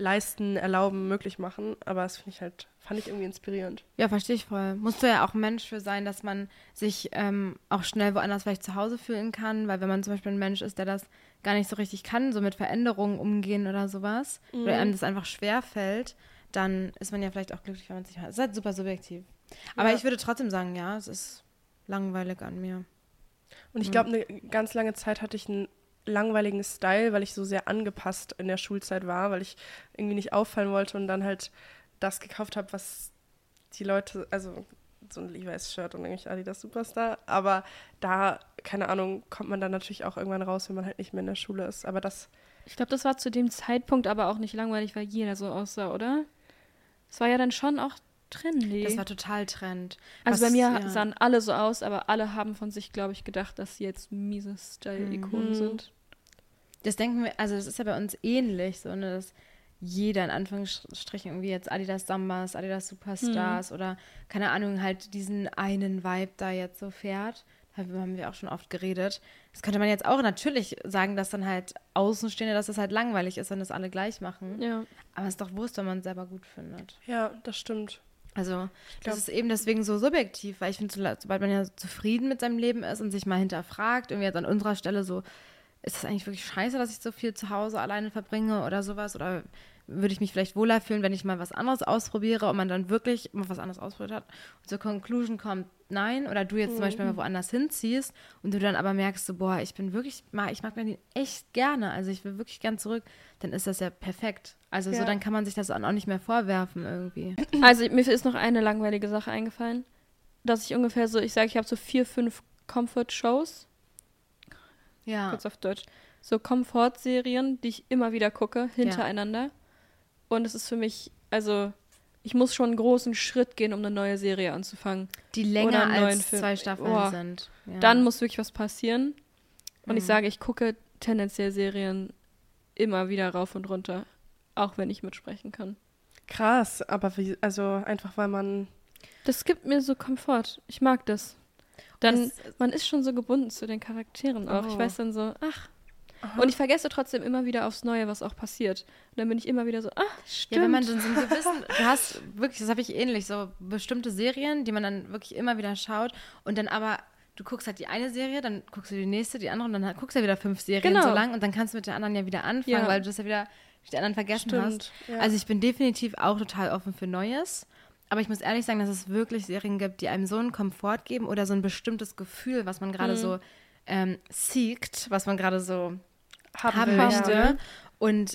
[SPEAKER 2] leisten, erlauben, möglich machen. Aber das fand ich irgendwie inspirierend.
[SPEAKER 1] Ja, verstehe ich voll. Musst du ja auch ein Mensch für sein, dass man sich auch schnell woanders vielleicht zu Hause fühlen kann, weil wenn man zum Beispiel ein Mensch ist, der das gar nicht so richtig kann, so mit Veränderungen umgehen oder sowas, oder einem das einfach schwer fällt, dann ist man ja vielleicht auch glücklich, wenn man es nicht hat. Das ist halt super subjektiv. Aber ich würde trotzdem sagen, ja, es ist langweilig an mir.
[SPEAKER 2] Und ich glaube, eine ganz lange Zeit hatte ich einen langweiligen Style, weil ich so sehr angepasst in der Schulzeit war, weil ich irgendwie nicht auffallen wollte und dann halt das gekauft habe, was die Leute, also so ein Levi's-Shirt und eigentlich Adidas Superstar, aber da, keine Ahnung, kommt man dann natürlich auch irgendwann raus, wenn man halt nicht mehr in der Schule ist, aber das...
[SPEAKER 3] Ich glaube, das war zu dem Zeitpunkt aber auch nicht langweilig, weil jeder so aussah, oder? Es war ja dann schon auch trendy.
[SPEAKER 1] Das war total Trend.
[SPEAKER 3] Also bei mir sahen alle so aus, aber alle haben von sich, glaube ich, gedacht, dass sie jetzt miese Style-Ikonen sind.
[SPEAKER 1] Das denken wir, also das ist ja bei uns ähnlich, so, ne, dass jeder in Anführungsstrichen irgendwie jetzt Adidas Sambas, Adidas Superstars oder, keine Ahnung, halt diesen einen Vibe da jetzt so fährt. Darüber haben wir auch schon oft geredet. Das könnte man jetzt auch natürlich sagen, dass dann halt Außenstehende, dass das halt langweilig ist, wenn das alle gleich machen.
[SPEAKER 3] Ja.
[SPEAKER 1] Aber es ist doch Wurst, wenn man es selber gut findet.
[SPEAKER 2] Ja, das stimmt.
[SPEAKER 1] Also das ist eben deswegen so subjektiv, weil ich finde, sobald man ja zufrieden mit seinem Leben ist und sich mal hinterfragt, irgendwie jetzt an unserer Stelle so, ist das eigentlich wirklich scheiße, dass ich so viel zu Hause alleine verbringe oder sowas? Oder würde ich mich vielleicht wohler fühlen, wenn ich mal was anderes ausprobiere und man dann wirklich mal was anderes ausprobiert hat und zur Conclusion kommt, nein, oder du jetzt zum Beispiel mal woanders hinziehst und du dann aber merkst so, boah, ich mag Berlin echt gerne, also ich will wirklich gern zurück, dann ist das ja perfekt. Also so, dann kann man sich das auch nicht mehr vorwerfen irgendwie.
[SPEAKER 3] Also mir ist noch eine langweilige Sache eingefallen, dass ich ungefähr so, ich habe so 4, 5 Comfort-Shows.
[SPEAKER 1] Ja.
[SPEAKER 3] Kurz auf Deutsch. So Komfortserien, die ich immer wieder gucke, hintereinander. Ja. Und es ist für mich, also ich muss schon einen großen Schritt gehen, um eine neue Serie anzufangen.
[SPEAKER 1] Die länger als 2 Staffeln sind.
[SPEAKER 3] Ja. Dann muss wirklich was passieren. Und ich sage, ich gucke tendenziell Serien immer wieder rauf und runter. Auch wenn ich mitsprechen kann.
[SPEAKER 2] Krass, aber also einfach, weil man...
[SPEAKER 3] Das gibt mir so Komfort. Ich mag das. Dann, man ist schon so gebunden zu den Charakteren auch. Ich weiß dann so, ach. Und ich vergesse trotzdem immer wieder aufs Neue, was auch passiert. Und dann bin ich immer wieder so, ach, stimmt.
[SPEAKER 1] Ja, wenn man so einen gewissen, du hast wirklich, das habe ich ähnlich, so bestimmte Serien, die man dann wirklich immer wieder schaut und dann aber, du guckst halt die eine Serie, dann guckst du die nächste, die andere und dann guckst du ja wieder 5 Serien so lang und dann kannst du mit der anderen ja wieder anfangen, weil du das ja wieder die anderen vergessen hast. Ja. Also ich bin definitiv auch total offen für Neues. Aber ich muss ehrlich sagen, dass es wirklich Serien gibt, die einem so einen Komfort geben oder so ein bestimmtes Gefühl, was man gerade so seekt, was man gerade so haben möchte. Ja. Und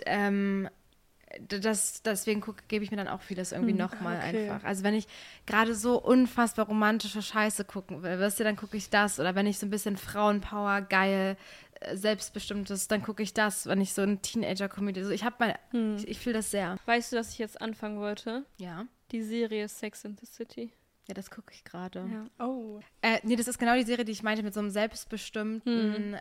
[SPEAKER 1] deswegen gebe ich mir dann auch vieles irgendwie nochmal einfach. Also wenn ich gerade so unfassbar romantische Scheiße gucken will, weißt du, dann gucke ich das. Oder wenn ich so ein bisschen Frauenpower, geil, Selbstbestimmtes, dann gucke ich das. Wenn ich so eine Teenager-Comedy, so ich fühle das sehr.
[SPEAKER 3] Weißt du, dass ich jetzt anfangen wollte?
[SPEAKER 1] Ja.
[SPEAKER 3] Die Serie Sex and the City.
[SPEAKER 1] Ja, das gucke ich gerade.
[SPEAKER 3] Ja.
[SPEAKER 2] Oh.
[SPEAKER 1] Nee, das ist genau die Serie, die ich meinte, mit so einem selbstbestimmten,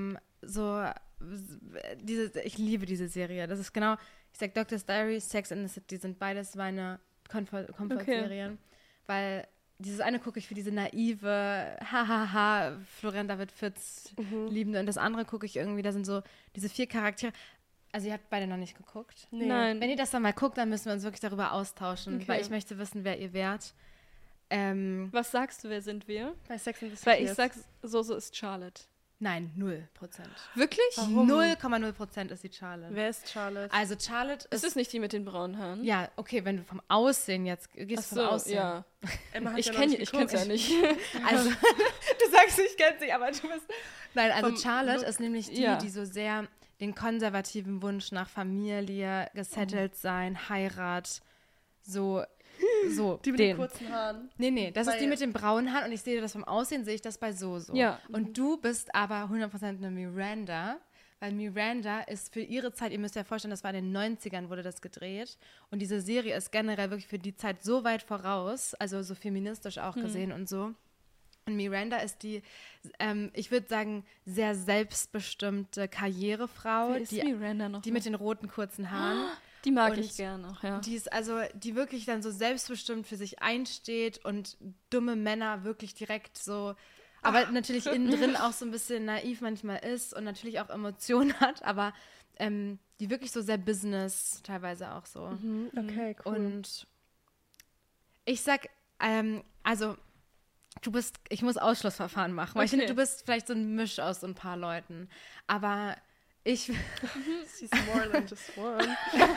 [SPEAKER 1] ich liebe diese Serie. Das ist genau, ich sag Doctor's Diary, Sex and the City sind beides meine Comfort-Serien. Weil dieses eine gucke ich für diese naive, Florian David Fitz Liebende und das andere gucke ich irgendwie, da sind so diese 4 Charaktere. Also ihr habt beide noch nicht geguckt?
[SPEAKER 3] Nee. Nein.
[SPEAKER 1] Wenn ihr das dann mal guckt, dann müssen wir uns wirklich darüber austauschen, weil ich möchte wissen, wer ihr wärt.
[SPEAKER 3] Was sagst du, wer sind wir?
[SPEAKER 2] Bei Sex and the City.
[SPEAKER 3] Weil ich sag, so ist Charlotte.
[SPEAKER 1] Nein, 0%.
[SPEAKER 3] Wirklich?
[SPEAKER 1] 0,0% ist die Charlotte.
[SPEAKER 2] Wer ist Charlotte?
[SPEAKER 1] Also Charlotte ist...
[SPEAKER 3] Ist es nicht die mit den braunen Haaren?
[SPEAKER 1] Ja, okay, wenn du vom Aussehen jetzt gehst, vom Aussehen.
[SPEAKER 3] Ja. Ich kenn's ja nicht.
[SPEAKER 1] Also, du sagst, ich kenn's nicht, aber du bist... Nein, also Charlotte ist nämlich die so sehr den konservativen Wunsch nach Familie, gesettelt sein, Heirat, so
[SPEAKER 2] die mit den kurzen Haaren.
[SPEAKER 1] Nee, das ist die mit den braunen Haaren und ich sehe das vom Aussehen, sehe ich das bei so.
[SPEAKER 3] Ja.
[SPEAKER 1] Und du bist aber 100% eine Miranda, weil Miranda ist für ihre Zeit, ihr müsst ja vorstellen, das war in den 90ern wurde das gedreht und diese Serie ist generell wirklich für die Zeit so weit voraus, also so feministisch auch gesehen und so. Und Miranda ist die, ich würde sagen, sehr selbstbestimmte Karrierefrau.
[SPEAKER 3] Wer ist Miranda noch?
[SPEAKER 1] Die mit den roten kurzen Haaren.
[SPEAKER 3] Die mag ich gerne auch, ja.
[SPEAKER 1] Die ist also, die wirklich dann so selbstbestimmt für sich einsteht und dumme Männer wirklich direkt so, aber natürlich innen drin auch so ein bisschen naiv manchmal ist und natürlich auch Emotionen hat, aber die wirklich so sehr Business teilweise auch so.
[SPEAKER 2] Okay, cool.
[SPEAKER 1] Und ich sag, also ich muss Ausschlussverfahren machen, weil ich finde, du bist vielleicht so ein Misch aus so ein paar Leuten. Aber She's
[SPEAKER 2] more than just one.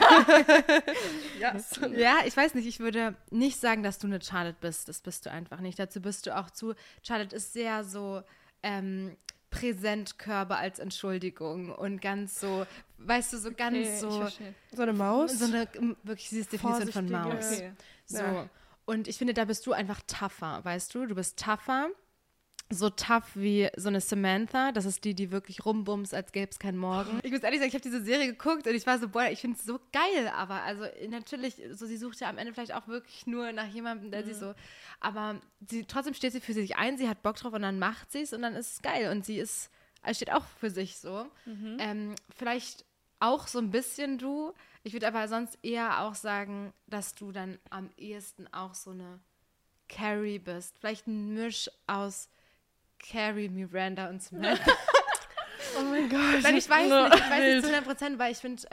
[SPEAKER 1] Yes. Ja, ich weiß nicht, ich würde nicht sagen, dass du eine Charlotte bist. Das bist du einfach nicht. Dazu bist du auch zu. Charlotte ist sehr so Präsentkörper als Entschuldigung und ganz so, weißt du, so ganz so.
[SPEAKER 2] So eine Maus?
[SPEAKER 1] So eine, wirklich, sie ist Definition von Maus.
[SPEAKER 3] Okay.
[SPEAKER 1] So. Ja. Und ich finde, da bist du einfach tougher, weißt du? Du bist tougher. So tough wie so eine Samantha. Das ist die wirklich rumbumst, als gäbe es keinen Morgen. Ich muss ehrlich sagen, ich habe diese Serie geguckt und ich war so, boah, ich finde es so geil. Aber also natürlich, so sie sucht ja am Ende vielleicht auch wirklich nur nach jemandem, der sie so, aber trotzdem steht sie für sich ein, sie hat Bock drauf und dann macht sie es und dann ist es geil. Und sie steht auch für sich so. Vielleicht auch so ein bisschen du. Ich würde aber sonst eher auch sagen, dass du dann am ehesten auch so eine Carrie bist. Vielleicht ein Misch aus Carrie, Miranda und Samantha.
[SPEAKER 2] Oh mein Gott.
[SPEAKER 1] Nein, ich weiß nicht zu 100%, weil ich finde,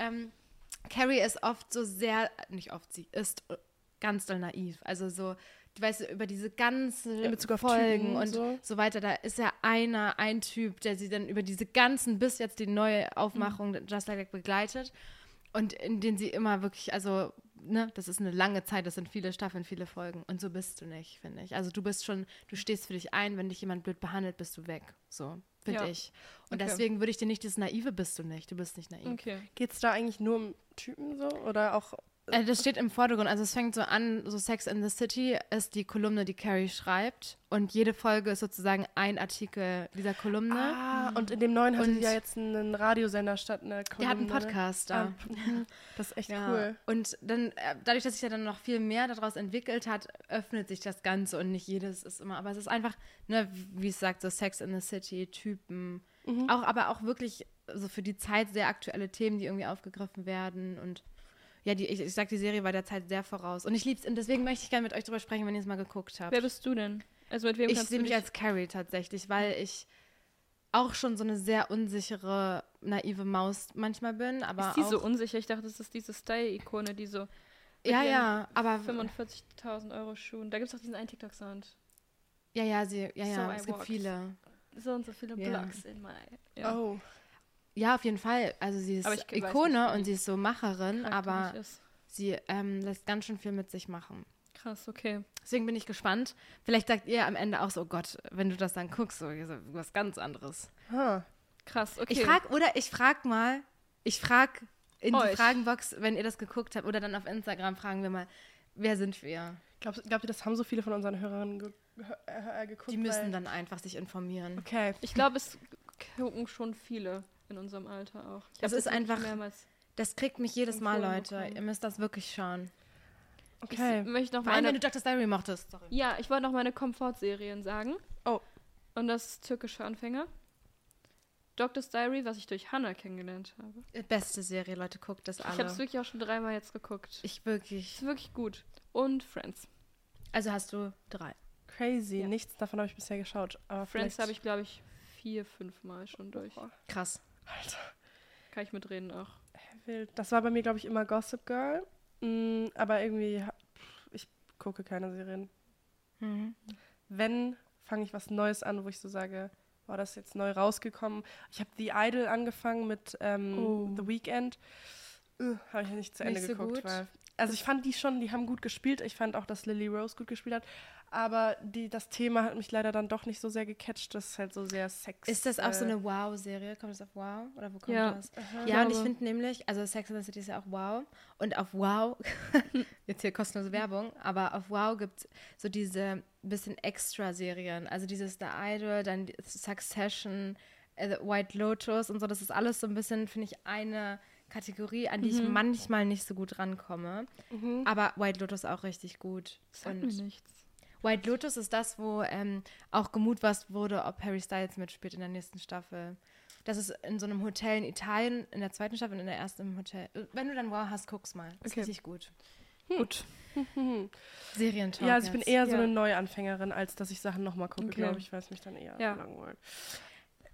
[SPEAKER 1] Carrie ist oft so sehr, nicht oft, sie ist ganz doll naiv. Also so, du weißt, über diese ganzen Folgen und so weiter, da ist ja ein Typ, der sie dann über diese ganzen, bis jetzt die neue Aufmachung Just Like That begleitet und in denen sie immer wirklich, also das ist eine lange Zeit, das sind viele Staffeln, viele Folgen. Und so bist du nicht, finde ich. Also du stehst für dich ein, wenn dich jemand blöd behandelt, bist du weg. So, finde ich. Und deswegen würde ich dir nicht, das Naive bist du nicht. Du bist nicht naiv.
[SPEAKER 2] Okay. Geht es da eigentlich nur um Typen so? Oder auch
[SPEAKER 1] Das steht im Vordergrund. Also es fängt so an, so Sex in the City ist die Kolumne, die Carrie schreibt. Und jede Folge ist sozusagen ein Artikel dieser Kolumne.
[SPEAKER 2] Und in dem neuen hat sie ja jetzt einen Radiosender statt einer Kolumne.
[SPEAKER 1] Der hat einen Podcast da.
[SPEAKER 2] Das ist echt cool.
[SPEAKER 1] Und dann, dadurch, dass sich ja dann noch viel mehr daraus entwickelt hat, öffnet sich das Ganze und nicht jedes ist immer, aber es ist einfach, wie es sagt, so Sex in the City, Typen, aber auch wirklich so für die Zeit sehr aktuelle Themen, die irgendwie aufgegriffen werden und ja, ich sag, die Serie war der Zeit sehr voraus. Und ich lieb's. Und deswegen möchte ich gerne mit euch drüber sprechen, wenn ihr es mal geguckt habt.
[SPEAKER 3] Wer bist du denn? Also mit wem
[SPEAKER 1] ich sehe mich als Carrie tatsächlich, weil ich auch schon so eine sehr unsichere, naive Maus manchmal bin. Aber
[SPEAKER 3] ist die so unsicher? Ich dachte, das ist diese Style-Ikone, die so
[SPEAKER 1] aber
[SPEAKER 3] 45.000 Euro Schuhen. Da gibt es doch diesen einen TikTok-Sound.
[SPEAKER 1] Es gibt viele.
[SPEAKER 3] So und so viele Blocks in my... Ja.
[SPEAKER 2] Oh.
[SPEAKER 1] Ja, auf jeden Fall. Also sie ist Ikone und sie ist so Macherin, aber sie lässt ganz schön viel mit sich machen.
[SPEAKER 3] Krass, okay.
[SPEAKER 1] Deswegen bin ich gespannt. Vielleicht sagt ihr am Ende auch so, oh Gott, wenn du das dann guckst, so was ganz anderes.
[SPEAKER 3] Krass, okay.
[SPEAKER 1] Ich frage in die Fragenbox, wenn ihr das geguckt habt, oder dann auf Instagram fragen wir mal, wer sind wir?
[SPEAKER 2] Glaubt ihr, das haben so viele von unseren Hörern geguckt?
[SPEAKER 1] Die müssen dann einfach sich informieren.
[SPEAKER 2] Okay.
[SPEAKER 3] Ich glaube, es gucken schon viele in unserem Alter auch.
[SPEAKER 1] Das ist einfach, das kriegt mich jedes Mal, Leute.
[SPEAKER 3] Bekommen.
[SPEAKER 1] Ihr müsst das wirklich schauen.
[SPEAKER 2] Okay.
[SPEAKER 3] Ich möchte noch
[SPEAKER 1] Vor allem, wenn du Dr. Diary mochtest. Sorry.
[SPEAKER 3] Ja, ich wollte noch meine Komfortserien sagen.
[SPEAKER 2] Oh.
[SPEAKER 3] Und das ist türkische Anfänger. Dr. Diary, was ich durch Hannah kennengelernt habe.
[SPEAKER 1] Beste Serie, Leute, guckt das alle.
[SPEAKER 3] Ich habe es wirklich auch schon 3-mal jetzt geguckt.
[SPEAKER 1] Ich wirklich.
[SPEAKER 3] Ist wirklich gut. Und Friends.
[SPEAKER 1] Also hast du 3.
[SPEAKER 2] Crazy. Ja. Nichts davon habe ich bisher geschaut. Aber
[SPEAKER 3] Friends habe ich, glaube ich, 4-5 Mal schon durch.
[SPEAKER 1] Krass.
[SPEAKER 2] Alter.
[SPEAKER 3] Kann ich mitreden auch.
[SPEAKER 2] Wild. Das war bei mir, glaube ich, immer Gossip Girl. Aber irgendwie, ich gucke keine Serien. Wenn, fange ich was Neues an, wo ich so sage, war das jetzt neu rausgekommen. Ich habe The Idol angefangen mit The Weeknd. Habe ich nicht zu Ende geguckt. Also ich fand die haben gut gespielt. Ich fand auch, dass Lily Rose gut gespielt hat. Aber das Thema hat mich leider dann doch nicht so sehr gecatcht. Das ist halt so sehr Sex.
[SPEAKER 1] Ist das auch so eine Wow-Serie? Kommt das auf Wow? Oder wo kommt das?
[SPEAKER 2] Aha.
[SPEAKER 1] Ja, und ich finde nämlich, also Sex and the City ist ja auch Wow. Und auf Wow, jetzt hier kostenlose Werbung, aber auf Wow gibt es so diese bisschen Extra-Serien. Also dieses The Idol, dann Succession, White Lotus und so. Das ist alles so ein bisschen, finde ich, eine Kategorie, an die ich manchmal nicht so gut rankomme. Aber White Lotus auch richtig gut.
[SPEAKER 3] Sagt mir nichts.
[SPEAKER 1] White Lotus ist das, wo auch gemutmaßt wurde, ob Harry Styles mitspielt in der nächsten Staffel. Das ist in so einem Hotel in Italien, in der 2. Staffel und in der 1. im Hotel. Wenn du dann Wow hast, guck's mal. Das ist richtig gut.
[SPEAKER 3] Gut.
[SPEAKER 1] Serientalk.
[SPEAKER 2] Ja, also ich bin eher so eine Neuanfängerin, als dass ich Sachen nochmal gucke, glaube ich, weil es mich dann eher langweilt.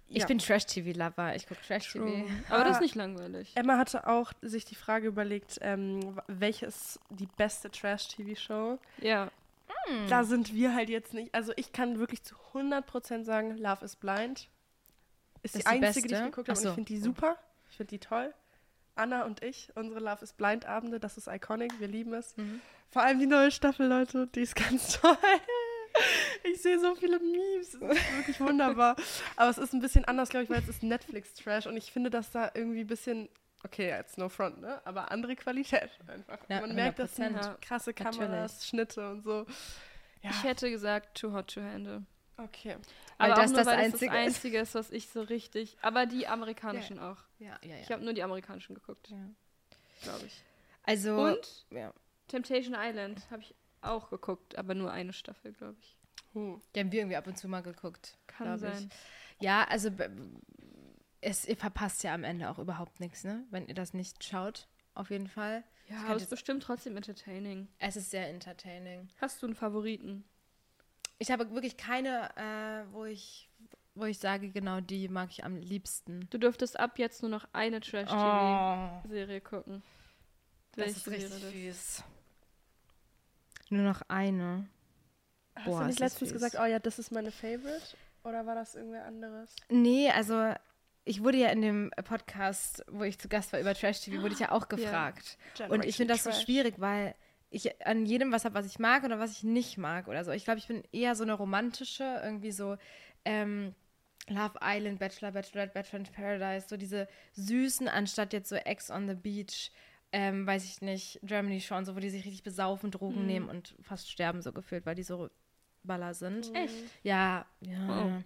[SPEAKER 1] Ich bin Trash-TV-Lover. Ich gucke Trash-TV.
[SPEAKER 3] Aber das ist nicht langweilig.
[SPEAKER 2] Emma hatte auch sich die Frage überlegt, welche ist die beste Trash-TV-Show?
[SPEAKER 3] Ja.
[SPEAKER 2] Da sind wir halt jetzt nicht. Also ich kann wirklich zu 100% sagen, Love is Blind ist die einzige, die ich geguckt habe. Und ich finde die super. Ich finde die toll. Anna und ich, unsere Love is Blind Abende, das ist iconic. Wir lieben es. Vor allem die neue Staffel, Leute, die ist ganz toll. Ich sehe so viele Memes. Es ist wirklich wunderbar. Aber es ist ein bisschen anders, glaube ich, weil es ist Netflix-Trash. Und ich finde, dass da irgendwie ein bisschen, okay, jetzt no front, ne? Aber andere Qualität einfach.
[SPEAKER 1] Ja,
[SPEAKER 2] man merkt, das sind
[SPEAKER 1] ja,
[SPEAKER 2] krasse Kameras,
[SPEAKER 1] natürlich.
[SPEAKER 2] Schnitte und so. Ja.
[SPEAKER 3] Ich hätte gesagt Too Hot to Handle.
[SPEAKER 2] Okay.
[SPEAKER 3] Aber
[SPEAKER 1] das
[SPEAKER 3] auch nur,
[SPEAKER 1] das
[SPEAKER 3] weil
[SPEAKER 1] Einzige
[SPEAKER 3] das Einzige ist, was ich so richtig... Aber die amerikanischen auch.
[SPEAKER 1] Ja.
[SPEAKER 3] Ich habe nur die amerikanischen geguckt,
[SPEAKER 1] Ja.
[SPEAKER 3] glaube ich.
[SPEAKER 1] Also,
[SPEAKER 3] Und
[SPEAKER 1] ja.
[SPEAKER 3] Temptation Island habe ich auch geguckt, aber nur eine Staffel, glaube ich.
[SPEAKER 1] Die haben wir irgendwie ab und zu mal geguckt.
[SPEAKER 3] Kann sein.
[SPEAKER 1] Ja, also ihr verpasst ja am Ende auch überhaupt nichts, ne? Wenn ihr das nicht schaut, auf jeden Fall.
[SPEAKER 3] Ja, aber es ist bestimmt trotzdem entertaining.
[SPEAKER 1] Es ist sehr entertaining.
[SPEAKER 3] Hast du einen Favoriten?
[SPEAKER 1] Ich habe wirklich keine, wo ich sage, genau die mag ich am liebsten.
[SPEAKER 3] Du dürftest ab jetzt nur noch eine Trash-TV-Serie gucken.
[SPEAKER 1] Das ist richtig fies. Nur noch eine.
[SPEAKER 2] Hast du nicht letztens gesagt, oh ja, das ist meine Favorite? Oder war das irgendwer anderes?
[SPEAKER 1] Nee, also ich wurde ja in dem Podcast, wo ich zu Gast war über Trash-TV, wurde ich ja auch gefragt.
[SPEAKER 2] Ja.
[SPEAKER 1] Und ich finde das so schwierig, weil ich an jedem was habe, was ich mag oder was ich nicht mag oder so. Ich glaube, ich bin eher so eine romantische, irgendwie so Love Island, Bachelor, Bachelorette, Bachelor in Paradise, so diese süßen, anstatt jetzt so Ex on the Beach, weiß ich nicht, Germany schon, so wo die sich richtig besaufen, Drogen nehmen und fast sterben so gefühlt, weil die so Baller sind.
[SPEAKER 3] Echt?
[SPEAKER 1] Ja.
[SPEAKER 3] Oh.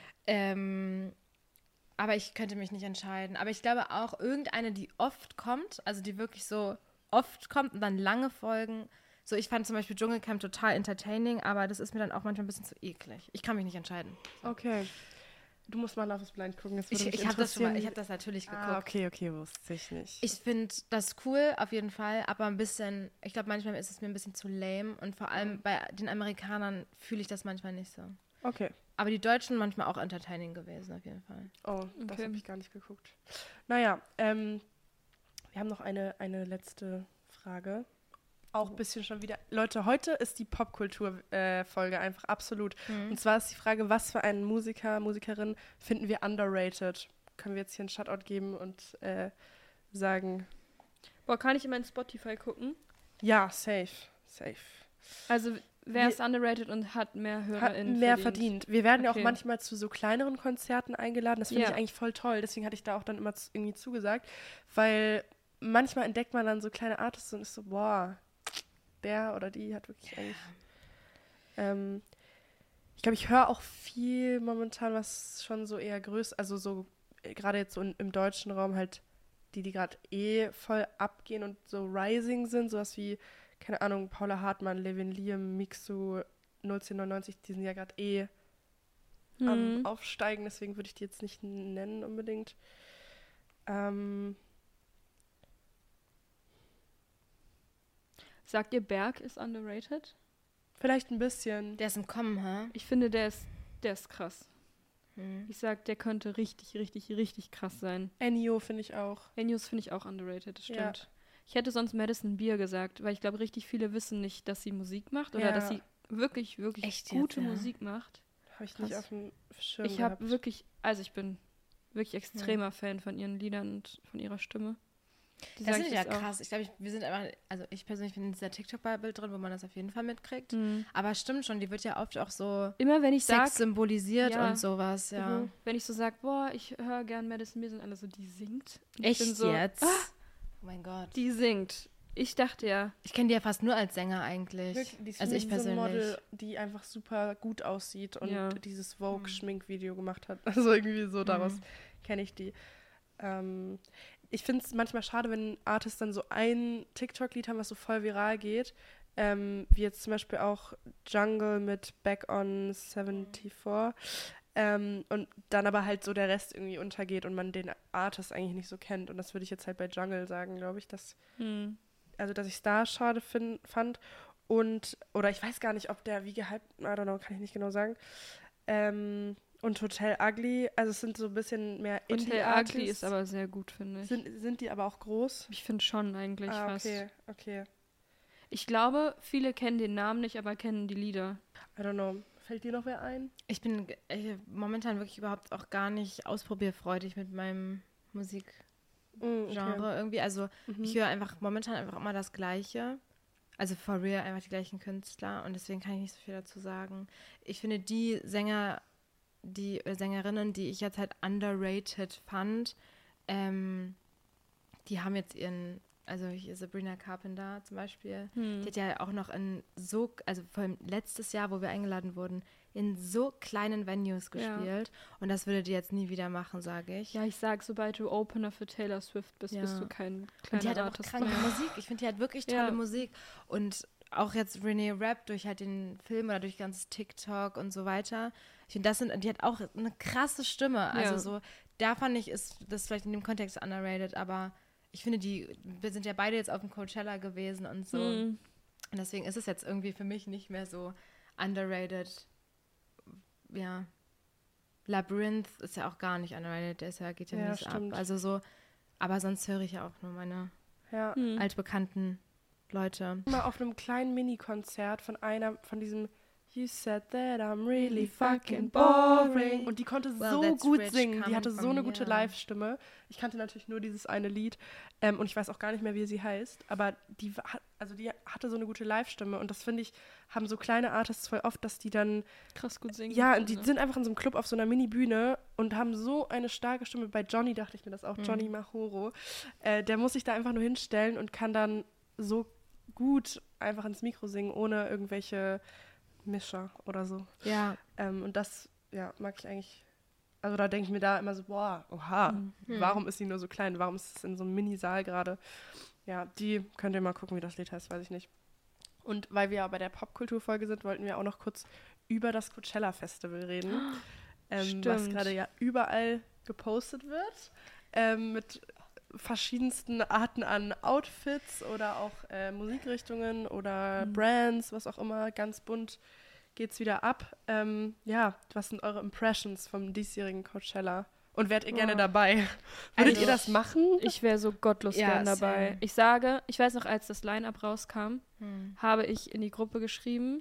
[SPEAKER 1] Aber ich könnte mich nicht entscheiden. Aber ich glaube auch irgendeine, die oft kommt, also die wirklich so oft kommt und dann lange Folgen. So, ich fand zum Beispiel Dschungelcamp total entertaining, aber das ist mir dann auch manchmal ein bisschen zu eklig. Ich kann mich nicht entscheiden. So.
[SPEAKER 2] Okay. Du musst mal Love is Blind gucken.
[SPEAKER 1] Ich habe das natürlich geguckt.
[SPEAKER 2] Okay, wusste ich nicht.
[SPEAKER 1] Ich finde das cool, auf jeden Fall, aber ein bisschen, ich glaube, manchmal ist es mir ein bisschen zu lame und vor allem bei den Amerikanern fühle ich das manchmal nicht so.
[SPEAKER 2] Okay.
[SPEAKER 1] Aber die Deutschen manchmal auch entertaining gewesen, auf jeden Fall.
[SPEAKER 2] Oh, das habe ich gar nicht geguckt. Naja, wir haben noch eine letzte Frage. Auch ein bisschen schon wieder. Leute, heute ist die Popkultur-Folge einfach absolut. Und zwar ist die Frage, was für einen Musiker, Musikerin finden wir underrated? Können wir jetzt hier einen Shoutout geben und sagen?
[SPEAKER 3] Boah, kann ich in mein Spotify gucken?
[SPEAKER 2] Ja, safe.
[SPEAKER 3] Also, wer ist underrated und hat mehr HörerInnen
[SPEAKER 2] Hat mehr verdient. Wir werden ja auch manchmal zu so kleineren Konzerten eingeladen. Das finde ich
[SPEAKER 3] Ja.
[SPEAKER 2] eigentlich voll toll. Deswegen hatte ich da auch dann immer irgendwie zugesagt. Weil manchmal entdeckt man dann so kleine Artists und ist so, boah, der oder die hat wirklich eigentlich... ich glaube, ich höre auch viel momentan, was schon so eher größer, also so gerade jetzt so im deutschen Raum halt die gerade voll abgehen und so rising sind, sowas wie, keine Ahnung, Paula Hartmann, Levin Liam, Mixu, 01099, die sind ja gerade am Aufsteigen, deswegen würde ich die jetzt nicht nennen unbedingt.
[SPEAKER 3] Sagt ihr, Berg ist underrated?
[SPEAKER 2] Vielleicht ein bisschen.
[SPEAKER 1] Der ist im Kommen, hä?
[SPEAKER 3] Ich finde, der ist krass. Ich sag, der könnte richtig, richtig, richtig krass sein.
[SPEAKER 2] Ennio finde ich auch.
[SPEAKER 3] Ennio finde ich auch underrated, das stimmt.
[SPEAKER 2] Ja.
[SPEAKER 3] Ich hätte sonst Madison Beer gesagt, weil ich glaube, richtig viele wissen nicht, dass sie Musik macht oder dass sie wirklich, wirklich
[SPEAKER 1] echt
[SPEAKER 3] gute
[SPEAKER 1] jetzt, ja.
[SPEAKER 3] Musik macht.
[SPEAKER 2] Habe ich nicht auf dem Schirm
[SPEAKER 3] Ich habe
[SPEAKER 2] gehabt.
[SPEAKER 3] wirklich, also ich bin wirklich extremer Fan von ihren Liedern und von ihrer Stimme.
[SPEAKER 1] Das ist ja krass. Ich glaube, wir sind einfach, also ich persönlich bin in dieser TikTok-Bubble drin, wo man das auf jeden Fall mitkriegt. Aber stimmt schon, die wird ja oft auch so
[SPEAKER 3] immer wenn ich
[SPEAKER 1] Sex symbolisiert und sowas, ja.
[SPEAKER 3] Wenn ich so sage, boah, ich höre gern Madison Beer, sind alle so, die singt. Und
[SPEAKER 1] echt
[SPEAKER 3] ich bin so,
[SPEAKER 1] jetzt? Oh mein Gott.
[SPEAKER 3] Die singt. Ich dachte ja.
[SPEAKER 1] Ich kenne die ja fast nur als Sänger eigentlich.
[SPEAKER 2] Wirklich, die ist
[SPEAKER 1] also ich persönlich.
[SPEAKER 2] So ein Model, die einfach super gut aussieht und dieses Vogue-Schminkvideo gemacht hat. Also irgendwie so, daraus kenne ich die. Ich finde es manchmal schade, wenn Artists dann so ein TikTok-Lied haben, was so voll viral geht. Wie jetzt zum Beispiel auch Jungle mit Back on 74. Und dann aber halt so der Rest irgendwie untergeht und man den Artist eigentlich nicht so kennt. Und das würde ich jetzt halt bei Jungle sagen, glaube ich, dass ich es da schade fand. Oder ich weiß gar nicht, ob der wie gehypt, I don't know, kann ich nicht genau sagen. Und Hotel Ugly, also es sind so ein bisschen mehr
[SPEAKER 3] Indie-Artists. Hotel Ugly ist aber sehr gut, finde ich.
[SPEAKER 2] Sind die aber auch groß?
[SPEAKER 3] Ich finde schon eigentlich fast.
[SPEAKER 2] Okay.
[SPEAKER 3] Ich glaube, viele kennen den Namen nicht, aber kennen die Lieder.
[SPEAKER 2] I don't know. Fällt dir noch wer ein?
[SPEAKER 1] Ich bin momentan wirklich überhaupt auch gar nicht ausprobierfreudig mit meinem Musikgenre irgendwie. Also ich höre momentan einfach immer das Gleiche. Also for real einfach die gleichen Künstler und deswegen kann ich nicht so viel dazu sagen. Ich finde die Sängerinnen, die ich jetzt halt underrated fand, die haben jetzt also hier Sabrina Carpenter zum Beispiel, die hat ja auch noch also vor allem letztes Jahr, wo wir eingeladen wurden, in so kleinen Venues gespielt und das würde die jetzt nie wieder machen, sage ich.
[SPEAKER 3] Ja, ich sag, sobald du Opener für Taylor Swift bist, bist du kein kleiner Artist.
[SPEAKER 1] Und die hat auch kranke Musik, ich finde, die hat wirklich tolle Musik und auch jetzt Renee Rapp durch halt den Film oder durch ganzes TikTok und so weiter. Ich finde, die hat auch eine krasse Stimme, also so, da fand ich, ist das vielleicht in dem Kontext underrated, aber ich finde, wir sind ja beide jetzt auf dem Coachella gewesen und so. Und deswegen ist es jetzt irgendwie für mich nicht mehr so underrated. Ja. Labyrinth ist ja auch gar nicht underrated, geht ja nicht ab. Also so, aber sonst höre ich ja auch nur meine altbekannten Leute.
[SPEAKER 2] Mal auf einem kleinen Mini-Konzert von diesem You said that I'm really fucking boring. Und die konnte so gut singen. Die hatte so eine gute Live-Stimme. Ich kannte natürlich nur dieses eine Lied. Und ich weiß auch gar nicht mehr, wie sie heißt. Aber die hatte so eine gute Live-Stimme. Und das, finde ich, haben so kleine Artists voll oft, dass die dann
[SPEAKER 3] krass gut singen.
[SPEAKER 2] Ja, und die sind einfach in so einem Club auf so einer Mini-Bühne und haben so eine starke Stimme. Bei Johnny dachte ich mir das auch, Johnny Mahoro. Der muss sich da einfach nur hinstellen und kann dann so gut einfach ins Mikro singen, ohne irgendwelche Mischer oder so.
[SPEAKER 1] Ja.
[SPEAKER 2] Und das, mag ich eigentlich. Also da denke ich mir da immer so, warum ist sie nur so klein? Warum ist es in so einem Minisaal gerade? Ja, die könnt ihr mal gucken, wie das Lied heißt, weiß ich nicht. Und weil wir ja bei der Popkulturfolge sind, wollten wir auch noch kurz über das Coachella-Festival reden. Was gerade ja überall gepostet wird. Mit verschiedensten Arten an Outfits oder auch Musikrichtungen oder Brands, was auch immer, ganz bunt geht's wieder ab. Was sind eure Impressions vom diesjährigen Coachella? Und wärt ihr gerne dabei? Würdet ihr das machen?
[SPEAKER 3] Ich wäre so gottlos gern dabei. Ich weiß noch, als das Line-Up rauskam, habe ich in die Gruppe geschrieben,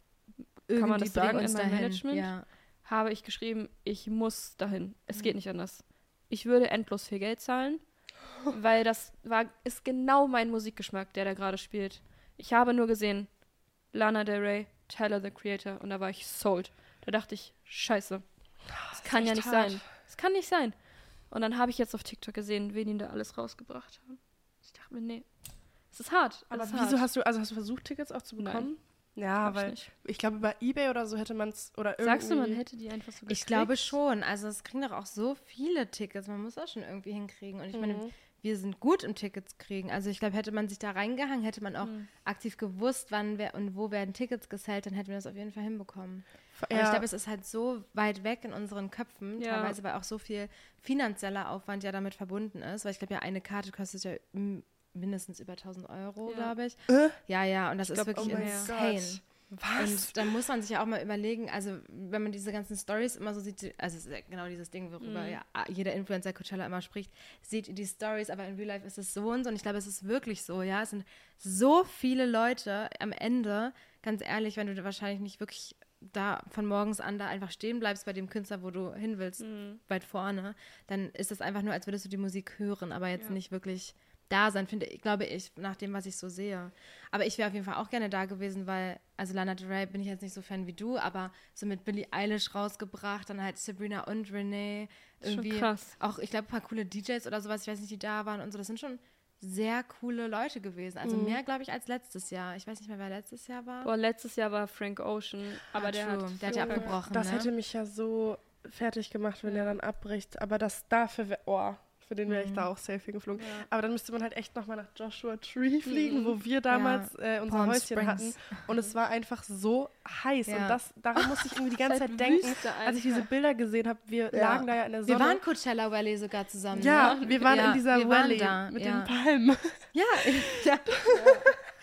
[SPEAKER 3] kann man das sagen, in meinem Management, habe ich geschrieben, ich muss dahin. Es geht nicht anders. Ich würde endlos viel Geld zahlen, weil ist genau mein Musikgeschmack, der da gerade spielt. Ich habe nur gesehen, Lana Del Rey, Tyler, the Creator, und da war ich sold. Da dachte ich, scheiße, das kann ja nicht sein. Das kann nicht sein. Und dann habe ich jetzt auf TikTok gesehen, wen die da alles rausgebracht haben. Ich dachte mir, nee, es ist hart.
[SPEAKER 2] Aber wieso hast du versucht, Tickets auch zu bekommen? Nein. Ja, weil ich glaube, über eBay oder so hätte man es oder irgendwie...
[SPEAKER 3] Sagst du, man hätte die einfach so gekriegt?
[SPEAKER 1] Ich glaube schon. Also es kriegen doch auch so viele Tickets. Man muss das schon irgendwie hinkriegen. Und ich meine, wir sind gut im Tickets kriegen. Also ich glaube, hätte man sich da reingehangen, hätte man auch aktiv gewusst, wann und wo werden Tickets gesellt, dann hätten wir das auf jeden Fall hinbekommen. Aber ich glaube, es ist halt so weit weg in unseren Köpfen, teilweise, weil auch so viel finanzieller Aufwand ja damit verbunden ist. Weil ich glaube, eine Karte kostet ja mindestens über 1.000 Euro, glaube ich. Ja, und das ist wirklich insane.
[SPEAKER 2] Was?
[SPEAKER 1] Und dann muss man sich ja auch mal überlegen, also wenn man diese ganzen Storys immer so sieht, also es ist ja genau dieses Ding, worüber jeder Influencer Coachella immer spricht, seht ihr die Storys, aber in Real Life ist es so und so. Und ich glaube, es ist wirklich so, ja. Es sind so viele Leute am Ende, ganz ehrlich, wenn du wahrscheinlich nicht wirklich da von morgens an da einfach stehen bleibst bei dem Künstler, wo du hin willst, weit vorne, dann ist es einfach nur, als würdest du die Musik hören, aber jetzt nicht wirklich da sein, glaube ich, nach dem, was ich so sehe. Aber ich wäre auf jeden Fall auch gerne da gewesen, weil, also Lana Del Rey bin ich jetzt nicht so Fan wie du, aber so mit Billie Eilish rausgebracht, dann halt Sabrina und Renee. Irgendwie
[SPEAKER 3] schon krass.
[SPEAKER 1] Auch, ich glaube, ein paar coole DJs oder sowas, ich weiß nicht, die da waren und so. Das sind schon sehr coole Leute gewesen. Also mehr, glaube ich, als letztes Jahr. Ich weiß nicht mehr, wer letztes Jahr war.
[SPEAKER 3] Boah, letztes Jahr war Frank Ocean, aber der hat
[SPEAKER 1] ja abgebrochen.
[SPEAKER 2] Das hätte mich ja so fertig gemacht, wenn er dann abbricht. Aber das dafür wäre, für den wäre ich da auch safe hingeflogen. Ja. Aber dann müsste man halt echt nochmal nach Joshua Tree fliegen, wo wir damals unser
[SPEAKER 1] Palm
[SPEAKER 2] Häuschen
[SPEAKER 1] Springs
[SPEAKER 2] hatten. Und es war einfach so heiß. Und daran musste ich irgendwie die ganze Zeit denken, als ich diese Bilder gesehen habe. Wir lagen da ja in der Sonne.
[SPEAKER 1] Wir waren Coachella Valley sogar zusammen.
[SPEAKER 2] Ja,
[SPEAKER 1] ne?
[SPEAKER 2] wir waren in dieser Valley mit den Palmen.
[SPEAKER 1] Ja.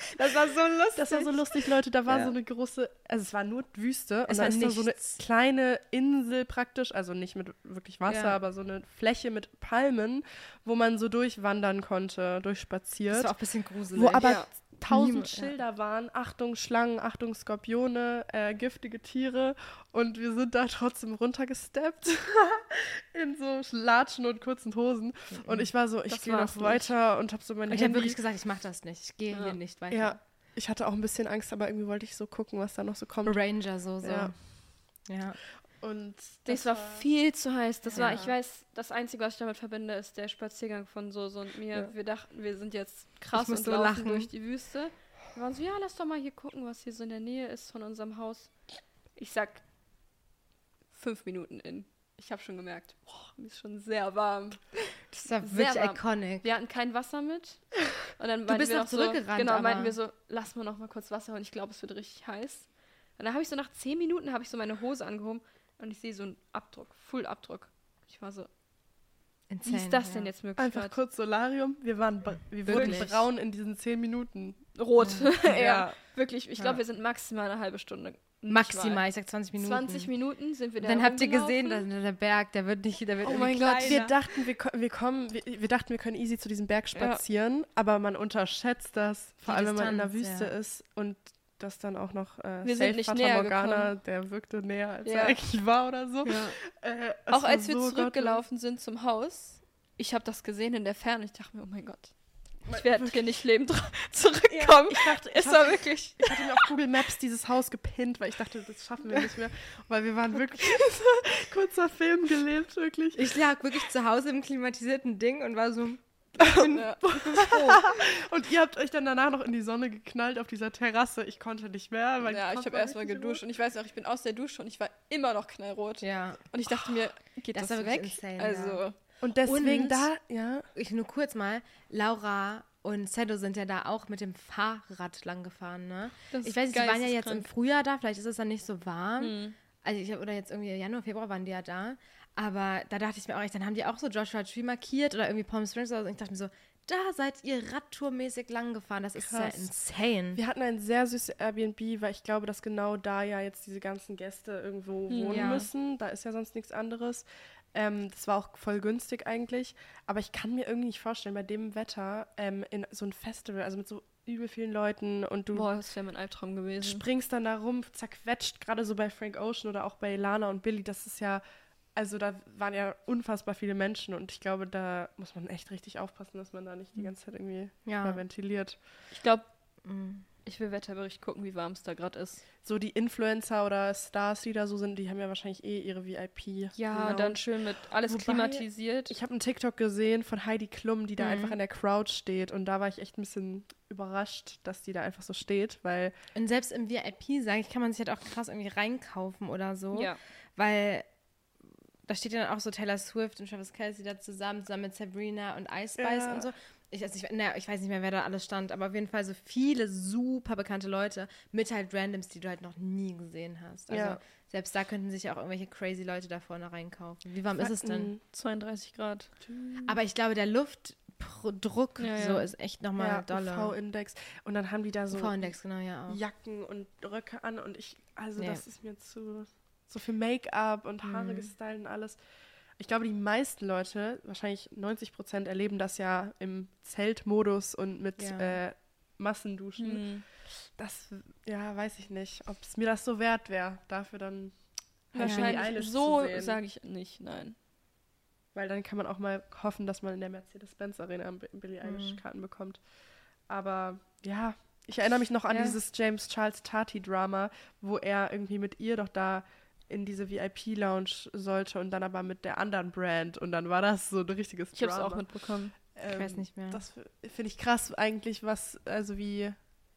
[SPEAKER 1] Das war so lustig.
[SPEAKER 2] Das war so lustig, Leute. Da war so eine große, also es war nur Wüste. Und da ist da so eine kleine Insel praktisch, also nicht mit wirklich Wasser, aber so eine Fläche mit Palmen, wo man so durchwandern konnte, durchspaziert.
[SPEAKER 1] Das war auch ein bisschen gruselig.
[SPEAKER 2] Wo aber 1000 Schilder waren, Achtung Schlangen, Achtung Skorpione, giftige Tiere, und wir sind da trotzdem runtergesteppt in so Latschen und kurzen Hosen, und ich war so, ich gehe noch weiter und habe so mein Handy.
[SPEAKER 1] Ich habe wirklich gesagt, ich mache das nicht, ich gehe hier nicht weiter.
[SPEAKER 2] Ja, ich hatte auch ein bisschen Angst, aber irgendwie wollte ich so gucken, was da noch so kommt.
[SPEAKER 1] Ranger so. Ja.
[SPEAKER 3] Und das war viel zu heiß. Das war, ich weiß, das Einzige, was ich damit verbinde, ist der Spaziergang von Soso und mir. Ja. Wir dachten, wir sind jetzt krass und laufen durch die Wüste. Wir waren so, ja, lass doch mal hier gucken, was hier so in der Nähe ist von unserem Haus. Ich sag 5 Minuten in. Ich habe schon gemerkt, mir ist schon sehr warm.
[SPEAKER 1] Das war wirklich iconic.
[SPEAKER 3] Wir hatten kein Wasser mit. Und dann
[SPEAKER 1] du bist noch zurückgerannt.
[SPEAKER 3] Genau, meinten wir so, lass mal noch mal kurz Wasser holen. Ich glaube, es wird richtig heiß. Und dann habe ich so nach 10 Minuten meine Hose angehoben. Und ich sehe so einen Abdruck, Full-Abdruck. Ich war so, insane, wie ist das denn jetzt möglich?
[SPEAKER 2] Einfach kurz Solarium. Wir wurden braun in diesen 10 Minuten.
[SPEAKER 3] Rot. Ja, wirklich. Ich glaube, wir sind maximal eine halbe Stunde.
[SPEAKER 1] Maximal, ich sag 20 Minuten.
[SPEAKER 3] 20 Minuten sind wir da.
[SPEAKER 1] Dann habt ihr gesehen, der Berg, der wird
[SPEAKER 2] oh mein Gott, wir dachten, wir können easy zu diesem Berg spazieren, aber man unterschätzt das, vor allem wenn man in der Wüste ist, und das dann auch noch
[SPEAKER 3] wir sind nicht näher Morgana,
[SPEAKER 2] der wirkte näher, als er eigentlich war oder so.
[SPEAKER 3] Ja. Auch als wir zurückgelaufen sind zum Haus, ich habe das gesehen in der Ferne, ich dachte mir, oh mein Gott, ich werde hier nicht lebend zurückkommen.
[SPEAKER 2] Ja, ich hatte mir auf Google Maps dieses Haus gepinnt, weil ich dachte, das schaffen wir nicht mehr, weil wir waren wirklich kurzer Film gelebt, wirklich.
[SPEAKER 1] Ich lag wirklich zu Hause im klimatisierten Ding und war so...
[SPEAKER 2] Und ihr habt euch dann danach noch in die Sonne geknallt auf dieser Terrasse. Ich konnte nicht mehr. Weil
[SPEAKER 3] ich habe erstmal geduscht. Und ich weiß auch, ich bin aus der Dusche und ich war immer noch knallrot.
[SPEAKER 1] Ja.
[SPEAKER 3] Und ich dachte mir, geht das weg?
[SPEAKER 1] Insane,
[SPEAKER 3] also.
[SPEAKER 2] Und deswegen
[SPEAKER 1] ich nur kurz mal, Laura und Sedo sind ja da auch mit dem Fahrrad lang gefahren, ne? Ich weiß nicht, die waren ja jetzt im Frühjahr da, vielleicht ist es dann nicht so warm. Also oder jetzt irgendwie Januar, Februar waren die ja da. Aber da dachte ich mir auch, dann haben die auch so Joshua Tree markiert oder irgendwie Palm Springs oder so. Und ich dachte mir so, da seid ihr radtourmäßig lang gefahren. Das ist ja insane.
[SPEAKER 2] Wir hatten ein sehr süßes Airbnb, weil ich glaube, dass genau da ja jetzt diese ganzen Gäste irgendwo wohnen müssen. Da ist ja sonst nichts anderes. Das war auch voll günstig eigentlich. Aber ich kann mir irgendwie nicht vorstellen, bei dem Wetter in so ein Festival, also mit so übel vielen Leuten, und du
[SPEAKER 3] das wäre mein Albtraum gewesen.
[SPEAKER 2] Springst dann da rum, zerquetscht, gerade so bei Frank Ocean oder auch bei Lana und Billy. Das ist ja... Also da waren ja unfassbar viele Menschen, und ich glaube, da muss man echt richtig aufpassen, dass man da nicht die ganze Zeit irgendwie ventiliert.
[SPEAKER 3] Ich glaube, ich will Wetterbericht gucken, wie warm es da gerade ist.
[SPEAKER 2] So die Influencer oder Stars, die da so sind, die haben ja wahrscheinlich ihre VIP.
[SPEAKER 3] Ja, und dann schön mit alles klimatisiert.
[SPEAKER 2] Ich habe einen TikTok gesehen von Heidi Klum, die da einfach in der Crowd steht, und da war ich echt ein bisschen überrascht, dass die da einfach so steht, weil...
[SPEAKER 1] Und selbst im VIP, sage ich, kann man sich halt auch krass irgendwie reinkaufen oder so, weil... Da steht ja dann auch so Taylor Swift und Travis Kelce da zusammen mit Sabrina und Ice Spice und so. Ich weiß nicht mehr, wer da alles stand, aber auf jeden Fall so viele super bekannte Leute mit halt Randoms, die du halt noch nie gesehen hast. Also selbst da könnten sich ja auch irgendwelche crazy Leute da vorne reinkaufen. Wie warm ist es denn?
[SPEAKER 3] 32 Grad.
[SPEAKER 1] Aber ich glaube, der Luftdruck so ist echt nochmal dolle.
[SPEAKER 2] UV-Index. Und dann haben die da so
[SPEAKER 1] UV-Index, genau, auch.
[SPEAKER 2] Jacken und Röcke an, und das ist mir zu... So viel Make-up und Haare gestylt und alles. Ich glaube, die meisten Leute, wahrscheinlich 90%, erleben das ja im Zeltmodus und mit Massenduschen. Das, weiß ich nicht, ob es mir das so wert wäre, dafür dann
[SPEAKER 3] wahrscheinlich so sage ich nicht, nein.
[SPEAKER 2] Weil dann kann man auch mal hoffen, dass man in der Mercedes-Benz-Arena Billie Eilish-Karten bekommt. Aber ja, ich erinnere mich noch an dieses James Charles Tati-Drama, wo er irgendwie mit ihr doch da in diese VIP-Lounge sollte und dann aber mit der anderen Brand, und dann war das so ein richtiges Drama.
[SPEAKER 3] Ich habe es auch mitbekommen.
[SPEAKER 1] Ich weiß nicht mehr.
[SPEAKER 2] Das finde ich krass eigentlich, was für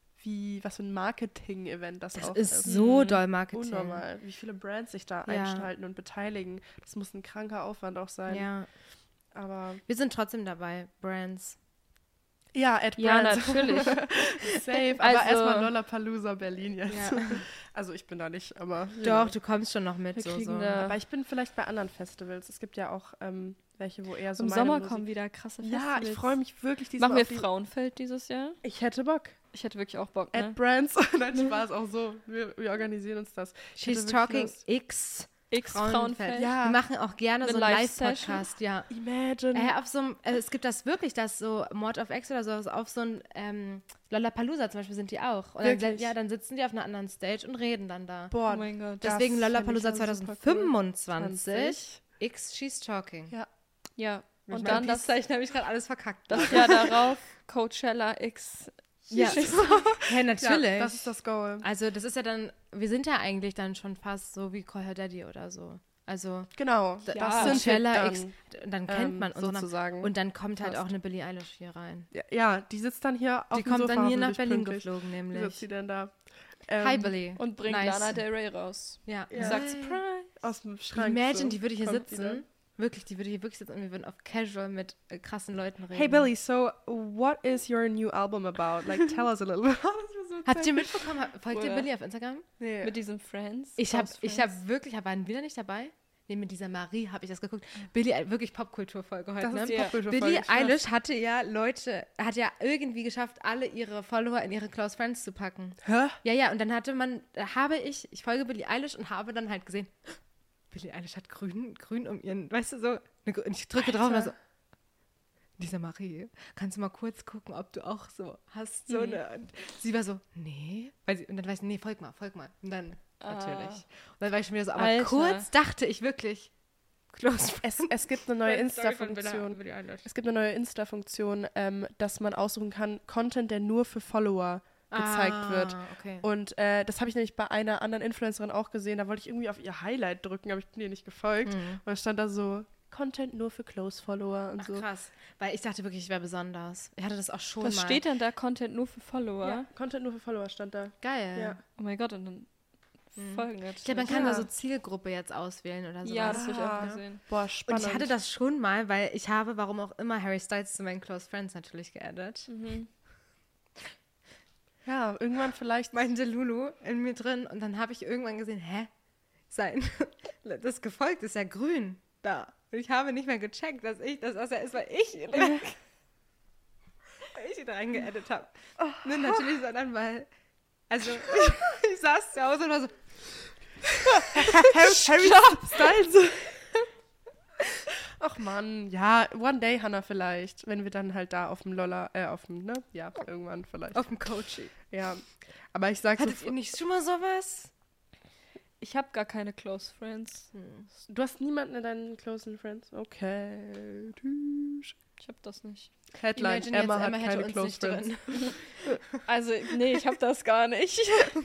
[SPEAKER 2] ein Marketing-Event das auch ist.
[SPEAKER 1] Das ist so doll Marketing.
[SPEAKER 2] Unnormal, wie viele Brands sich da einschalten und beteiligen. Das muss ein kranker Aufwand auch sein.
[SPEAKER 1] Ja.
[SPEAKER 2] Aber
[SPEAKER 1] wir sind trotzdem dabei, Brands.
[SPEAKER 2] Ja, at
[SPEAKER 3] Ja,
[SPEAKER 2] Brands.
[SPEAKER 3] natürlich.
[SPEAKER 2] Safe, aber
[SPEAKER 3] Also-
[SPEAKER 2] erstmal Lollapalooza Berlin jetzt.
[SPEAKER 1] Ja.
[SPEAKER 2] Also ich bin da nicht, aber...
[SPEAKER 1] Doch, du kommst schon noch mit.
[SPEAKER 3] Wir
[SPEAKER 1] So.
[SPEAKER 3] kriegen da-
[SPEAKER 2] Aber ich bin vielleicht bei anderen Festivals. Es gibt ja auch welche, wo eher so
[SPEAKER 3] Im
[SPEAKER 2] meine
[SPEAKER 3] Sommer
[SPEAKER 2] Musik...
[SPEAKER 3] kommen wieder krasse Festivals.
[SPEAKER 2] Ja, ich freue mich wirklich diesmal
[SPEAKER 3] Machen wir
[SPEAKER 2] auf die...
[SPEAKER 3] Frauenfeld dieses Jahr?
[SPEAKER 2] Ich hätte Bock.
[SPEAKER 3] Ich hätte wirklich auch Bock, ne?
[SPEAKER 2] At Brands. Nein, Spaß, auch so. Wir organisieren uns das. Ich hätte
[SPEAKER 1] She's
[SPEAKER 2] wirklich
[SPEAKER 1] Talking
[SPEAKER 2] Lust.
[SPEAKER 1] X
[SPEAKER 3] X
[SPEAKER 1] Frauenfeld.
[SPEAKER 3] Frauenfeld.
[SPEAKER 2] Ja.
[SPEAKER 1] Wir machen auch gerne
[SPEAKER 3] Eine
[SPEAKER 1] so einen
[SPEAKER 3] Live-Session?
[SPEAKER 1] Live-Podcast, ja.
[SPEAKER 2] Imagine.
[SPEAKER 1] Auf so einem, es gibt das wirklich, dass so Mord of X oder so, auf so ein Lollapalooza zum Beispiel sind die auch. Und dann,
[SPEAKER 2] Wirklich?
[SPEAKER 1] dann sitzen die auf einer anderen Stage und reden dann da.
[SPEAKER 2] Boah,
[SPEAKER 3] Oh mein Gott.
[SPEAKER 2] das
[SPEAKER 1] Deswegen
[SPEAKER 2] fänd ich
[SPEAKER 1] Lollapalooza
[SPEAKER 2] ja super cool.
[SPEAKER 1] 2025. X She's Talking.
[SPEAKER 2] Ja.
[SPEAKER 3] Ja.
[SPEAKER 2] Mit
[SPEAKER 3] Und
[SPEAKER 2] meinem
[SPEAKER 3] dann das
[SPEAKER 1] Zeichen habe ich gerade alles verkackt.
[SPEAKER 3] Das Jahr darauf Coachella X.
[SPEAKER 1] Ja. Ja, natürlich.
[SPEAKER 2] Ja, das ist das Goal.
[SPEAKER 1] Also das ist ja dann, wir sind ja eigentlich dann schon fast so wie Call Her Daddy oder so. Also
[SPEAKER 2] Genau,
[SPEAKER 1] das
[SPEAKER 3] Ja.
[SPEAKER 1] sind
[SPEAKER 2] Coachella
[SPEAKER 1] Coachella
[SPEAKER 2] X,
[SPEAKER 1] X, und dann kennt man unseren Namen.
[SPEAKER 2] sozusagen.
[SPEAKER 1] Und dann kommt halt
[SPEAKER 2] Fast.
[SPEAKER 1] auch eine Billie Eilish hier rein.
[SPEAKER 2] Ja, die sitzt dann hier auf
[SPEAKER 1] Die
[SPEAKER 2] dem
[SPEAKER 1] kommt
[SPEAKER 2] Sofa
[SPEAKER 1] dann hier nach
[SPEAKER 2] hoffentlich
[SPEAKER 1] Berlin
[SPEAKER 2] pünktlich.
[SPEAKER 1] geflogen,
[SPEAKER 2] Wie
[SPEAKER 1] nämlich.
[SPEAKER 2] sitzt sie denn da?
[SPEAKER 1] Hi Billie.
[SPEAKER 3] Und bringt
[SPEAKER 1] Nice.
[SPEAKER 3] Lana Del Rey raus.
[SPEAKER 1] Ja.
[SPEAKER 2] Ja.
[SPEAKER 3] Sagt Surprise.
[SPEAKER 2] Aus dem Schrank.
[SPEAKER 1] Imagine,
[SPEAKER 2] so.
[SPEAKER 1] die würde hier
[SPEAKER 2] Kommt die
[SPEAKER 1] sitzen. Wirklich, die würde hier wirklich sitzen und wir würden auf Casual mit krassen Leuten reden.
[SPEAKER 2] Hey Billy, so what is your new album about? Like, tell us a little bit.
[SPEAKER 1] Habt ihr mitbekommen, folgt ihr
[SPEAKER 3] Oder?
[SPEAKER 1] Billie auf Instagram?
[SPEAKER 2] Nee.
[SPEAKER 3] Mit diesen Friends.
[SPEAKER 1] Ich
[SPEAKER 3] Close
[SPEAKER 1] hab
[SPEAKER 3] Friends.
[SPEAKER 1] wirklich, waren wieder nicht dabei? Nee, mit dieser Marie habe ich das geguckt. Billie, wirklich Popkulturfolge heute,
[SPEAKER 2] Das ist
[SPEAKER 1] ne?
[SPEAKER 2] die
[SPEAKER 3] Ja.
[SPEAKER 2] Popkulturfolge.
[SPEAKER 1] Billie Eilish hat ja irgendwie geschafft, alle ihre Follower in ihre Close Friends zu packen.
[SPEAKER 2] Hä?
[SPEAKER 1] Ja, und dann ich folge Billie Eilish und habe dann halt gesehen, Billie Eilish hat grün um ihren, weißt du, so, und ich drücke drauf und dann so, Lisa Marie, kannst du mal kurz gucken, ob du auch so hast, so eine, und sie war so, nee, und dann war ich, nee, folg mal, und dann, natürlich. Und dann war ich schon wieder so, aber
[SPEAKER 3] Alter.
[SPEAKER 1] kurz dachte ich wirklich, Close Friends.
[SPEAKER 2] Es gibt eine neue
[SPEAKER 1] Story von
[SPEAKER 2] Insta-Funktion.
[SPEAKER 1] Billie Eilish.
[SPEAKER 2] Es gibt eine neue Insta-Funktion, dass man aussuchen kann, Content, der nur für Follower gezeigt wird.
[SPEAKER 1] Okay.
[SPEAKER 2] Und das habe ich nämlich bei einer anderen Influencerin auch gesehen. Da wollte ich irgendwie auf ihr Highlight drücken, aber ich bin ihr nicht gefolgt. Und dann stand da so, Content nur für Close-Follower und
[SPEAKER 1] Ach,
[SPEAKER 2] so.
[SPEAKER 1] krass. Weil ich dachte wirklich, ich wäre besonders. Ich hatte das auch schon
[SPEAKER 3] Was
[SPEAKER 1] mal.
[SPEAKER 3] steht denn da? Content nur für Follower?
[SPEAKER 2] Ja, Content nur für Follower stand da.
[SPEAKER 1] Geil.
[SPEAKER 2] Ja.
[SPEAKER 3] Oh mein Gott, und dann folgen jetzt.
[SPEAKER 1] Ich glaube, man kann
[SPEAKER 2] Ja.
[SPEAKER 1] da so Zielgruppe jetzt auswählen oder so.
[SPEAKER 3] Ja, das habe ich
[SPEAKER 2] Ah.
[SPEAKER 3] auch gesehen.
[SPEAKER 2] Boah,
[SPEAKER 1] Und
[SPEAKER 2] spannend.
[SPEAKER 1] ich hatte das schon mal, weil ich habe, warum auch immer, Harry Styles zu meinen Close Friends natürlich geaddet.
[SPEAKER 2] Ja, irgendwann vielleicht.
[SPEAKER 1] Meinte Lulu in mir drin und dann habe ich irgendwann gesehen, das gefolgt ist ja grün da. Und ich habe nicht mehr gecheckt, dass das ja ist, weil ich ihn da reingeaddet habe. Ne, natürlich, sondern weil, also ich saß zu Hause und war so,
[SPEAKER 2] Harry Styles. Ach Mann, ja, one day, Hannah, vielleicht. Wenn wir dann halt da auf dem ja, irgendwann vielleicht.
[SPEAKER 1] auf dem Coaching.
[SPEAKER 2] Ja, aber ich sag
[SPEAKER 1] Hattet
[SPEAKER 2] so,
[SPEAKER 1] ihr nicht schon mal sowas?
[SPEAKER 3] Ich habe gar keine Close Friends.
[SPEAKER 2] du hast niemanden in deinen closen Friends? Okay, tschüss.
[SPEAKER 3] Ich habe das nicht.
[SPEAKER 2] Headline,
[SPEAKER 1] Imagine
[SPEAKER 2] Emma
[SPEAKER 1] jetzt,
[SPEAKER 2] hat
[SPEAKER 1] Emma hätte
[SPEAKER 2] keine
[SPEAKER 1] uns
[SPEAKER 2] close
[SPEAKER 1] nicht
[SPEAKER 2] Friends.
[SPEAKER 1] drin.
[SPEAKER 3] Also, nee, ich habe das gar nicht.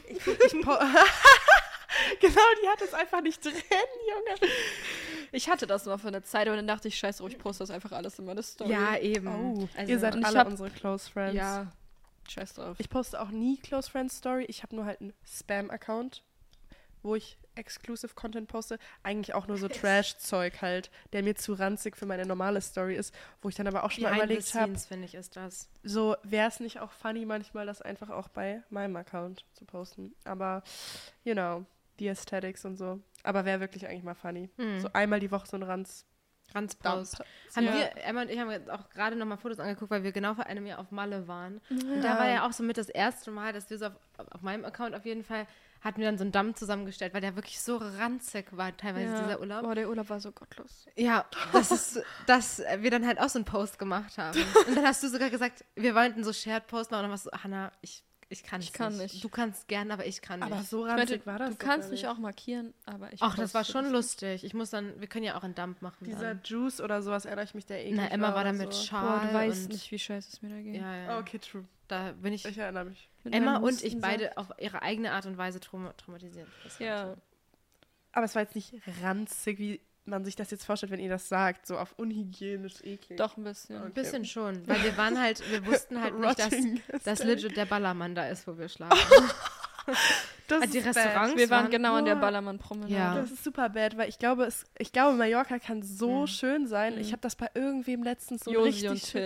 [SPEAKER 2] Genau, die hat es einfach nicht drin, Junge.
[SPEAKER 3] Ich hatte das mal für eine Zeit, aber dann dachte ich, scheiße, ich poste das einfach alles in meine Story.
[SPEAKER 1] Ja, eben.
[SPEAKER 2] Oh,
[SPEAKER 1] Also,
[SPEAKER 2] ihr seid
[SPEAKER 3] und ich
[SPEAKER 2] alle
[SPEAKER 3] hab-
[SPEAKER 2] unsere close Friends.
[SPEAKER 3] Ja, scheiß drauf.
[SPEAKER 2] Ich poste auch nie Close Friends Story. Ich habe nur halt einen Spam-Account, wo ich Exclusive Content poste. Eigentlich auch nur so Trash-Zeug halt, der mir zu ranzig für meine normale Story ist, wo ich dann aber auch schon mal überlegt habe,
[SPEAKER 1] finde ich, ist das.
[SPEAKER 2] so wäre es nicht auch funny manchmal, das einfach auch bei meinem Account zu posten. Aber, you know, die Aesthetics und so. Aber wäre wirklich eigentlich mal funny. So einmal die Woche so ein
[SPEAKER 1] Ranzpost.
[SPEAKER 3] Ja.
[SPEAKER 1] Emma und ich haben jetzt auch gerade nochmal Fotos angeguckt, weil wir genau vor einem Jahr auf Malle waren. Und da war ja auch so mit das erste Mal, dass wir so auf meinem Account auf jeden Fall hatten wir dann so einen Damm zusammengestellt, weil der wirklich so ranzig war, teilweise dieser Urlaub.
[SPEAKER 3] Oh, der Urlaub war so gottlos.
[SPEAKER 1] Ja, dass wir dann halt auch so einen Post gemacht haben. Und dann hast du sogar gesagt, wir wollten so Shared-Post machen und dann warst du, Hannah, ich kann nicht. Du kannst gern, aber ich kann nicht.
[SPEAKER 2] Aber so
[SPEAKER 3] Ich meinte,
[SPEAKER 2] ranzig war das
[SPEAKER 3] du
[SPEAKER 2] doch
[SPEAKER 3] kannst
[SPEAKER 2] gar
[SPEAKER 3] mich
[SPEAKER 2] nicht.
[SPEAKER 3] auch markieren, aber ich
[SPEAKER 1] Ach, das war
[SPEAKER 3] poste
[SPEAKER 1] schon
[SPEAKER 3] das.
[SPEAKER 1] lustig. Wir können ja auch einen Dump machen.
[SPEAKER 2] Dieser
[SPEAKER 1] dann.
[SPEAKER 2] Juice oder sowas erinnere ich mich, der eklig
[SPEAKER 1] Na, Emma war da
[SPEAKER 2] oder
[SPEAKER 1] mit
[SPEAKER 2] so.
[SPEAKER 1] Schal.
[SPEAKER 3] Boah, du weißt
[SPEAKER 1] und,
[SPEAKER 3] nicht, wie scheiße es mir da geht.
[SPEAKER 1] Ja, ja.
[SPEAKER 2] Okay, true.
[SPEAKER 1] Da bin ich.
[SPEAKER 2] Ich erinnere mich.
[SPEAKER 3] Mit
[SPEAKER 1] Emma
[SPEAKER 3] meinem
[SPEAKER 1] und ich
[SPEAKER 3] Hustensaft.
[SPEAKER 1] beide auf ihre eigene Art und Weise traumatisiert. Das war
[SPEAKER 3] Ja.
[SPEAKER 1] so.
[SPEAKER 2] Aber es war jetzt nicht ranzig, wie man sich das jetzt vorstellt, wenn ihr das sagt. So auf unhygienisch eklig.
[SPEAKER 3] Doch ein bisschen.
[SPEAKER 2] Okay.
[SPEAKER 1] Ein bisschen schon. Weil wir wussten halt nicht,
[SPEAKER 2] Rotting
[SPEAKER 1] dass
[SPEAKER 2] aesthetic.
[SPEAKER 1] legit der Ballermann da ist, wo wir schlafen.
[SPEAKER 2] Das
[SPEAKER 1] die
[SPEAKER 2] ist
[SPEAKER 1] Restaurants-
[SPEAKER 2] bad.
[SPEAKER 3] Wir waren
[SPEAKER 1] waren
[SPEAKER 3] genau an der
[SPEAKER 2] nur-
[SPEAKER 3] Ballermann-Promenade.
[SPEAKER 1] Ja.
[SPEAKER 2] Das ist super bad, weil ich glaube, Mallorca kann so schön sein. Ich habe das bei irgendwem letztens so
[SPEAKER 3] Josi
[SPEAKER 2] richtig
[SPEAKER 3] und Till.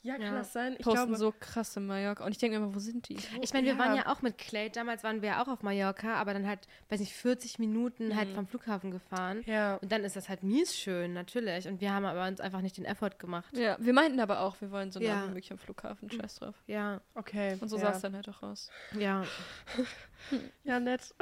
[SPEAKER 2] Ja, kann das sein?
[SPEAKER 3] Ich posten so krasse Mallorca. Und ich denke mir immer, wo sind die?
[SPEAKER 1] Ich meine, wir waren ja auch mit Clay, damals waren wir ja auch auf Mallorca, aber dann halt, weiß nicht, 40 Minuten halt vom Flughafen gefahren. Ja. Und dann ist das halt mies schön, natürlich. Und wir haben aber uns einfach nicht den Effort gemacht.
[SPEAKER 3] Ja, wir meinten aber auch, wir wollen so nah wie möglich am Flughafen. Scheiß drauf.
[SPEAKER 1] Ja.
[SPEAKER 2] Okay.
[SPEAKER 3] Und so sah es dann halt auch aus.
[SPEAKER 1] Ja.
[SPEAKER 2] Ja, nett.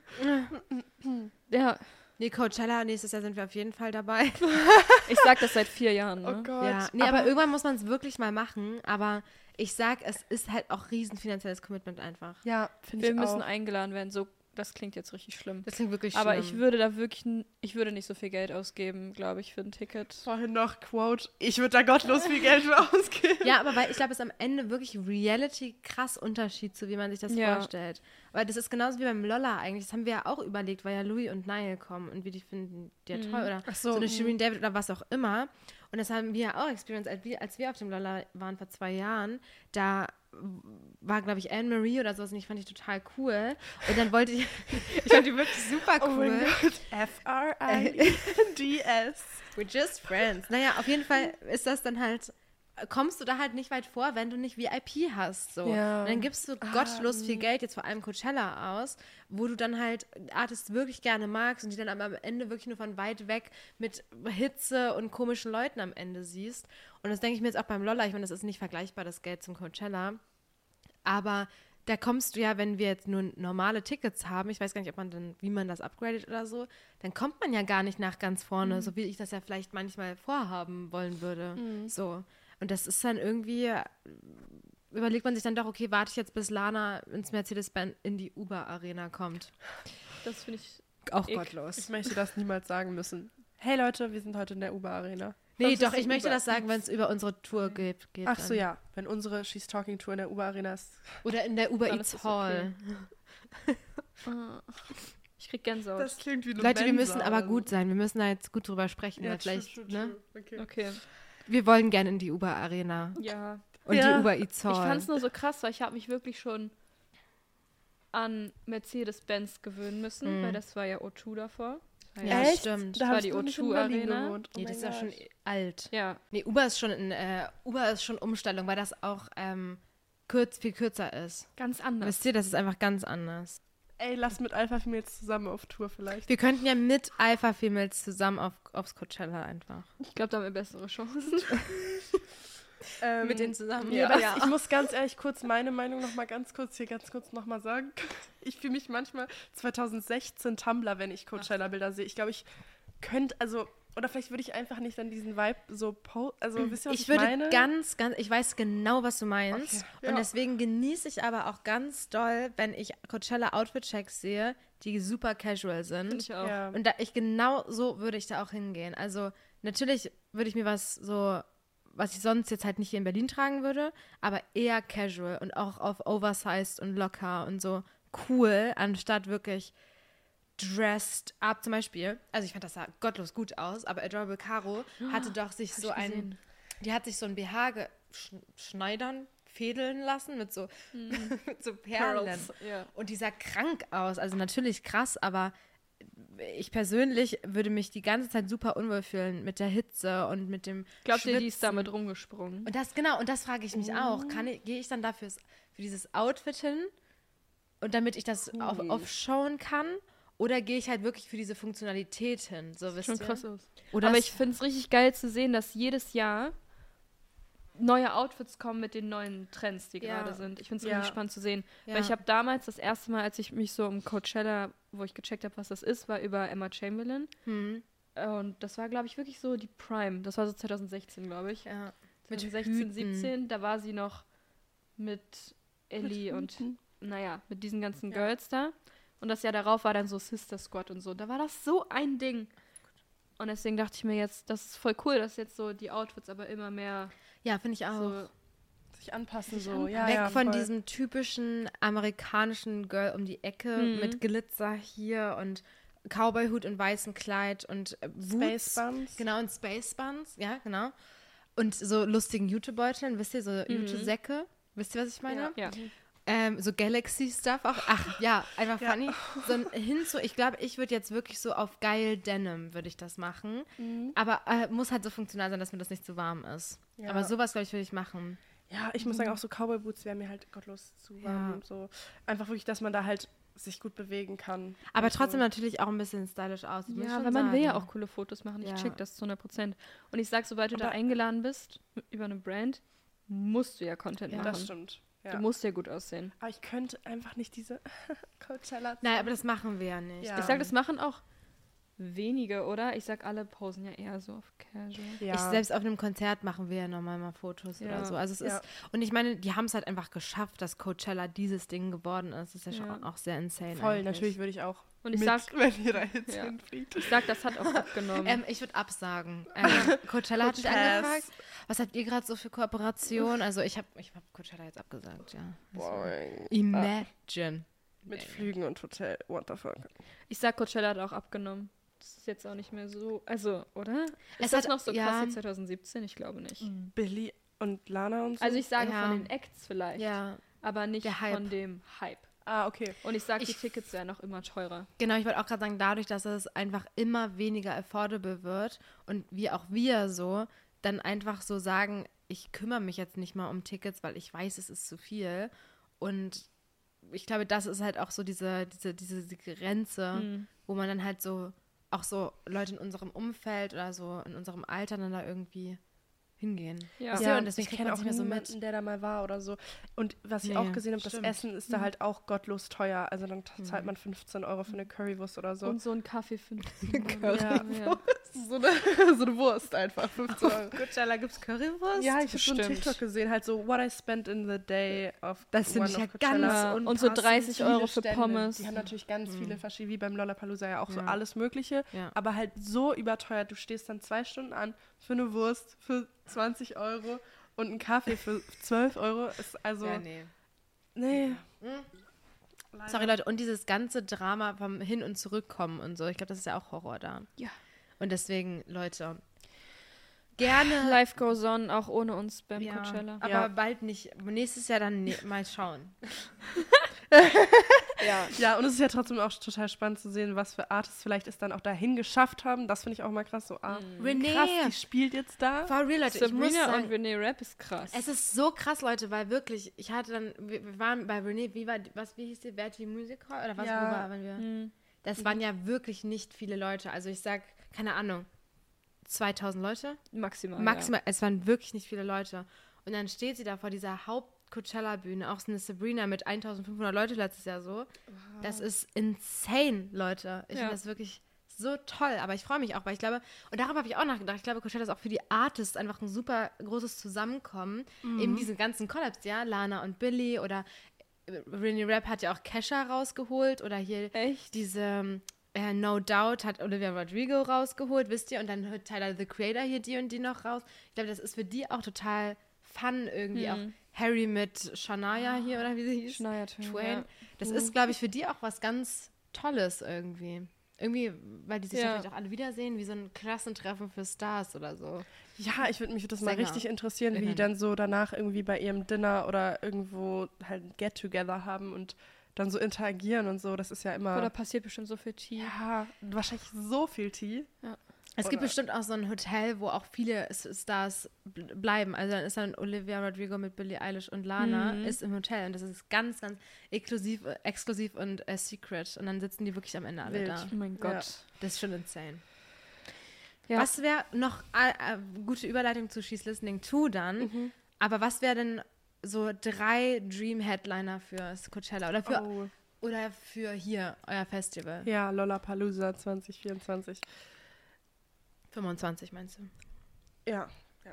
[SPEAKER 3] Ja.
[SPEAKER 1] Nee, Coachella, nächstes Jahr sind wir auf jeden Fall dabei.
[SPEAKER 3] Ich sag das seit 4 Jahren, ne?
[SPEAKER 2] Oh Gott.
[SPEAKER 1] Ja. Nee, aber irgendwann muss man es wirklich mal machen. Aber ich sag, es ist halt auch riesen finanzielles Commitment einfach.
[SPEAKER 2] Ja, finde ich auch.
[SPEAKER 3] Wir müssen eingeladen werden. So, das klingt jetzt richtig schlimm.
[SPEAKER 1] Das klingt wirklich
[SPEAKER 3] aber
[SPEAKER 1] schlimm.
[SPEAKER 3] Ich würde da wirklich, ich würde nicht so viel Geld ausgeben, glaube ich, für ein Ticket.
[SPEAKER 2] Vorhin noch, Quote, ich würde da gottlos viel Geld für ausgeben.
[SPEAKER 1] Ja, aber weil ich glaube, es ist am Ende wirklich Reality krass Unterschied zu, wie man sich das vorstellt. Weil das ist genauso wie beim Lolla eigentlich. Das haben wir ja auch überlegt, weil ja Louis und Niall kommen und wie die finden die ja toll oder so eine Shirin David oder was auch immer. Und das haben wir ja auch experienced, als wir auf dem Lolla waren vor 2 Jahren. Da war, glaube ich, Anne-Marie oder sowas und ich fand die total cool. Und dann wollte ich fand die wirklich super cool.
[SPEAKER 2] Oh mein Gott. F-R-I-D-S.
[SPEAKER 1] We're just friends. Naja, auf jeden Fall ist das dann halt, kommst du da halt nicht weit vor, wenn du nicht VIP hast. So.
[SPEAKER 2] Ja.
[SPEAKER 1] Und dann gibst du gottlos viel Geld, jetzt vor allem Coachella aus, wo du dann halt Artists wirklich gerne magst und die dann aber am Ende wirklich nur von weit weg mit Hitze und komischen Leuten am Ende siehst. Und das denke ich mir jetzt auch beim Lolla. Ich meine, das ist nicht vergleichbar, das Geld zum Coachella. Aber da kommst du ja, wenn wir jetzt nur normale Tickets haben, ich weiß gar nicht, ob man dann, wie man das upgradet oder so, dann kommt man ja gar nicht nach ganz vorne, so wie ich das ja vielleicht manchmal vorhaben wollen würde. So. Und das ist dann irgendwie, überlegt man sich dann doch, okay, warte ich jetzt, bis Lana ins Mercedes-Benz in die Uber-Arena kommt.
[SPEAKER 3] Das finde ich
[SPEAKER 1] auch gottlos.
[SPEAKER 2] Ich möchte das niemals sagen müssen. Hey Leute, wir sind heute in der Uber-Arena.
[SPEAKER 1] Nee, doch, ich möchte das sagen, wenn es über unsere Tour geht.
[SPEAKER 2] Ach so, ja. Wenn unsere She's Talking Tour in der Uber-Arena ist.
[SPEAKER 1] Oder in der Uber Eats Hall.
[SPEAKER 3] Okay. Ich krieg Gänsehaut.
[SPEAKER 2] Das klingt wie eine
[SPEAKER 1] Leute, wir
[SPEAKER 2] Mensa
[SPEAKER 1] müssen aber gut sein. Wir müssen da jetzt gut drüber sprechen.
[SPEAKER 2] Ja,
[SPEAKER 1] vielleicht,
[SPEAKER 2] true.
[SPEAKER 1] Ne?
[SPEAKER 3] Okay.
[SPEAKER 1] Wir wollen gerne in die Uber-Arena.
[SPEAKER 3] Ja.
[SPEAKER 1] Und die Uber Eats Hall.
[SPEAKER 3] Ich fand es nur so krass, weil ich habe mich wirklich schon an Mercedes-Benz gewöhnen müssen, weil das war ja O2 davor.
[SPEAKER 1] Ja,
[SPEAKER 2] echt?
[SPEAKER 1] stimmt.
[SPEAKER 3] Das war die O2-Arena.
[SPEAKER 2] Oh
[SPEAKER 1] nee, das ist ja schon alt.
[SPEAKER 3] Ja.
[SPEAKER 1] Nee, Uber ist schon Umstellung, weil das auch viel kürzer ist.
[SPEAKER 3] Ganz anders.
[SPEAKER 1] Wisst ihr, das ist einfach ganz anders.
[SPEAKER 2] Ey, lass mit Alpha Females zusammen auf Tour vielleicht.
[SPEAKER 1] Wir könnten ja mit Alpha Females zusammen aufs Coachella einfach.
[SPEAKER 3] Ich glaube, da haben wir bessere Chancen.
[SPEAKER 1] Mit denen zusammen.
[SPEAKER 2] Ja, aber ich muss ganz ehrlich kurz meine Meinung noch mal ganz kurz nochmal sagen. Ich fühle mich manchmal 2016 Tumblr, wenn ich Coachella-Bilder sehe. Ich glaube, ich könnte, oder vielleicht würde ich einfach nicht dann diesen Vibe so wisst ihr, was ich meine?
[SPEAKER 1] Ich weiß genau, was du meinst. Okay. Ja. Und deswegen genieße ich aber auch ganz doll, wenn ich Coachella-Outfit-Checks sehe, die super casual sind.
[SPEAKER 3] Ich auch.
[SPEAKER 2] Ja.
[SPEAKER 1] Und genau so würde ich da auch hingehen. Also natürlich würde ich mir was ich sonst jetzt halt nicht hier in Berlin tragen würde, aber eher casual und auch auf oversized und locker und so cool, anstatt wirklich dressed up zum Beispiel. Also ich fand, das sah gottlos gut aus, aber Adorable Caro hatte doch sich die hat sich so ein BH fädeln lassen mit so, mit so Perlen.
[SPEAKER 3] Pearls, ja.
[SPEAKER 1] Und die sah krank aus, also natürlich krass, aber ich persönlich würde mich die ganze Zeit super unwohl fühlen mit der Hitze und mit dem
[SPEAKER 3] Glaubt ihr, die ist damit rumgesprungen?
[SPEAKER 1] Und das frage ich mich auch. Gehe ich dann dafür für dieses Outfit hin und damit ich das aufschauen kann? Oder gehe ich halt wirklich für diese Funktionalität hin? So, wisst ihr?
[SPEAKER 3] Schon krass aus. Aber ich finde es richtig geil zu sehen, dass jedes Jahr neue Outfits kommen mit den neuen Trends, die gerade sind. Ich finde es richtig spannend zu sehen. Ja. Weil ich habe damals das erste Mal, als ich mich so um Coachella, wo ich gecheckt habe, was das ist, war über Emma Chamberlain. Und das war, glaube ich, wirklich so die Prime. Das war so 2016, glaube ich.
[SPEAKER 1] Ja.
[SPEAKER 3] 2016, 17, da war sie noch mit Ellie und, mit diesen ganzen Girls da. Und das Jahr darauf war dann so Sister Squad und so. Da war das so ein Ding. Und deswegen dachte ich mir jetzt, das ist voll cool, dass jetzt so die Outfits aber immer mehr...
[SPEAKER 1] Ja, finde ich auch.
[SPEAKER 2] So sich anpassen so.
[SPEAKER 1] Weg von diesem typischen amerikanischen Girl um die Ecke mit Glitzer hier und Cowboyhut und weißem Kleid und
[SPEAKER 2] Space Buns.
[SPEAKER 1] Genau, und Space Buns. Ja, genau. Und so lustigen Jutebeuteln, wisst ihr, so Jutesäcke. Wisst ihr, was ich meine?
[SPEAKER 3] Ja.
[SPEAKER 1] So Galaxy-Stuff auch. Ach ja, einfach funny. So ich glaube, ich würde jetzt wirklich so auf geil Denim würde ich das machen. Aber muss halt so funktional sein, dass mir das nicht zu warm ist. Ja. Aber sowas, glaube ich, würde ich machen.
[SPEAKER 2] Ja, ich muss sagen, auch so Cowboy-Boots wären mir halt gottlos zu warm. So. Einfach wirklich, dass man da halt sich gut bewegen kann.
[SPEAKER 1] Aber trotzdem natürlich auch ein bisschen stylisch aussieht.
[SPEAKER 3] Ja, weil man will ja auch coole Fotos machen. Ich check das zu 100%. Und ich sag, sobald du da eingeladen bist, über eine Brand, musst du ja Content machen.
[SPEAKER 2] Das stimmt. Ja.
[SPEAKER 3] Du musst ja gut aussehen.
[SPEAKER 2] Aber ich könnte einfach nicht diese Coachella.
[SPEAKER 1] Nein, aber das machen wir ja nicht.
[SPEAKER 3] Ja. Ich sag, das machen auch wenige, oder? Ich sag, alle posen ja eher so auf Casual.
[SPEAKER 1] Ja. Selbst auf einem Konzert machen wir ja nochmal mal Fotos oder so. Also es ist, und ich meine, die haben es halt einfach geschafft, dass Coachella dieses Ding geworden ist. Das ist ja schon auch sehr insane.
[SPEAKER 2] Voll,
[SPEAKER 1] eigentlich.
[SPEAKER 2] Natürlich würde ich auch.
[SPEAKER 3] Und ich sag,
[SPEAKER 2] wenn ihr da jetzt hinfliegt.
[SPEAKER 3] Ich sag, das hat auch abgenommen.
[SPEAKER 1] Ich würde absagen. Coachella hat mich angefragt. Was habt ihr gerade so für Kooperation? Also ich hab Coachella jetzt abgesagt, ja. Also, imagine.
[SPEAKER 2] Mit Flügen und Hotel, what the fuck.
[SPEAKER 3] Ich sag, Coachella hat auch abgenommen. Das ist jetzt auch nicht mehr so, also, oder?
[SPEAKER 1] Ist
[SPEAKER 3] das noch so krass wie 2017? Ich glaube nicht.
[SPEAKER 2] Billy und Lana und so?
[SPEAKER 3] Also ich sage von den Acts vielleicht, aber nicht
[SPEAKER 1] der Hype.
[SPEAKER 3] von dem Hype.
[SPEAKER 2] Ah, okay.
[SPEAKER 3] Und ich sage, die Tickets werden noch immer teurer.
[SPEAKER 1] Genau, ich wollte auch gerade sagen, dadurch, dass es einfach immer weniger affordable wird und wir so dann einfach so sagen, ich kümmere mich jetzt nicht mal um Tickets, weil ich weiß, es ist zu viel. Und ich glaube, das ist halt auch so diese Grenze, wo man dann halt so auch so Leute in unserem Umfeld oder so in unserem Alter dann da irgendwie hingehen.
[SPEAKER 2] Ja, und deswegen ich kenne auch niemanden, so der da mal war oder so. Und was ich auch gesehen habe, das Essen ist da halt auch gottlos teuer. Also dann zahlt man 15 € für eine Currywurst oder so.
[SPEAKER 3] Und so ein Kaffee 15
[SPEAKER 2] €. So eine Wurst einfach, 15 €.
[SPEAKER 1] Coachella gibt's Currywurst?
[SPEAKER 2] Ja, ich habe so einen TikTok gesehen, halt so what I spent in the day of
[SPEAKER 1] das finde ich ja ganz
[SPEAKER 3] und so 30 € für Pommes.
[SPEAKER 2] Die haben natürlich ganz viele verschiedene, wie beim Lollapalooza ja auch so alles Mögliche, aber halt so überteuert. Du stehst dann 2 Stunden an für eine Wurst für 20 € und einen Kaffee für 12 € ist also...
[SPEAKER 1] Ja, nee.
[SPEAKER 2] Sorry,
[SPEAKER 1] Leute, und dieses ganze Drama vom Hin- und Zurückkommen und so, ich glaube, das ist ja auch Horror da.
[SPEAKER 3] Ja.
[SPEAKER 1] Und deswegen, Leute, gerne...
[SPEAKER 3] Life goes on, auch ohne uns beim Coachella.
[SPEAKER 1] Aber bald nicht. Nächstes Jahr dann mal schauen.
[SPEAKER 2] Ja, und es ist ja trotzdem auch total spannend zu sehen, was für Artists vielleicht es dann auch dahin geschafft haben. Das finde ich auch mal krass. So,
[SPEAKER 1] Renee.
[SPEAKER 2] Krass, die spielt jetzt da.
[SPEAKER 1] For real, Leute, ich muss
[SPEAKER 3] Sabrina
[SPEAKER 1] sagen,
[SPEAKER 3] und Renee Rapp ist krass.
[SPEAKER 1] es ist so krass, Leute, weil wirklich, ich hatte dann, wir waren bei Renee, wie hieß die, Verti Music Hall? Oder was, wo waren wir? Das waren ja wirklich nicht viele Leute. Also ich sag, keine Ahnung, 2000 Leute?
[SPEAKER 3] Maximal,
[SPEAKER 1] es waren wirklich nicht viele Leute. Und dann steht sie da vor dieser Haupt-Coachella-Bühne, auch so eine Sabrina mit 1500 Leute letztes Jahr so. Wow. Das ist insane, Leute. Ich finde das wirklich so toll. Aber ich freue mich auch, weil ich glaube, und darüber habe ich auch nachgedacht, ich glaube, Coachella ist auch für die Artists einfach ein super großes Zusammenkommen. Eben diesen ganzen Collabs, Lana und Billy oder Renee Rapp hat ja auch Kesha rausgeholt oder hier diese... No Doubt hat Olivia Rodrigo rausgeholt, wisst ihr? Und dann hört Tyler, the Creator, hier die und die noch raus. Ich glaube, das ist für die auch total fun irgendwie. Auch Harry mit Shania hier, oder wie sie hieß?
[SPEAKER 3] Shania Twain.
[SPEAKER 1] Das ist, glaube ich, für die auch was ganz Tolles irgendwie. Irgendwie, weil die sich ja vielleicht auch alle wiedersehen, wie so ein Klassentreffen für Stars oder so.
[SPEAKER 2] Ja, mich würde das mal richtig interessieren, wie die dann so danach irgendwie bei ihrem Dinner oder irgendwo halt ein Get-Together haben und dann so interagieren und so, das ist ja immer...
[SPEAKER 3] Oder passiert bestimmt so viel Tee.
[SPEAKER 2] Ja, wahrscheinlich so viel Tee.
[SPEAKER 3] Ja.
[SPEAKER 1] Es gibt bestimmt auch so ein Hotel, wo auch viele Stars bleiben. Also dann ist dann Olivia Rodrigo mit Billie Eilish und Lana ist im Hotel und das ist ganz, ganz exklusiv und secret. Und dann sitzen die wirklich am Ende alle da.
[SPEAKER 3] Oh mein Gott.
[SPEAKER 1] Ja. Das ist schon insane.
[SPEAKER 3] Ja.
[SPEAKER 1] Was wäre noch gute Überleitung zu She's Listening To dann? Aber was wäre denn so 3 Dream-Headliner für Coachella oder für hier, euer Festival?
[SPEAKER 2] Ja, Lollapalooza 2024.
[SPEAKER 1] 25 meinst du?
[SPEAKER 2] Ja.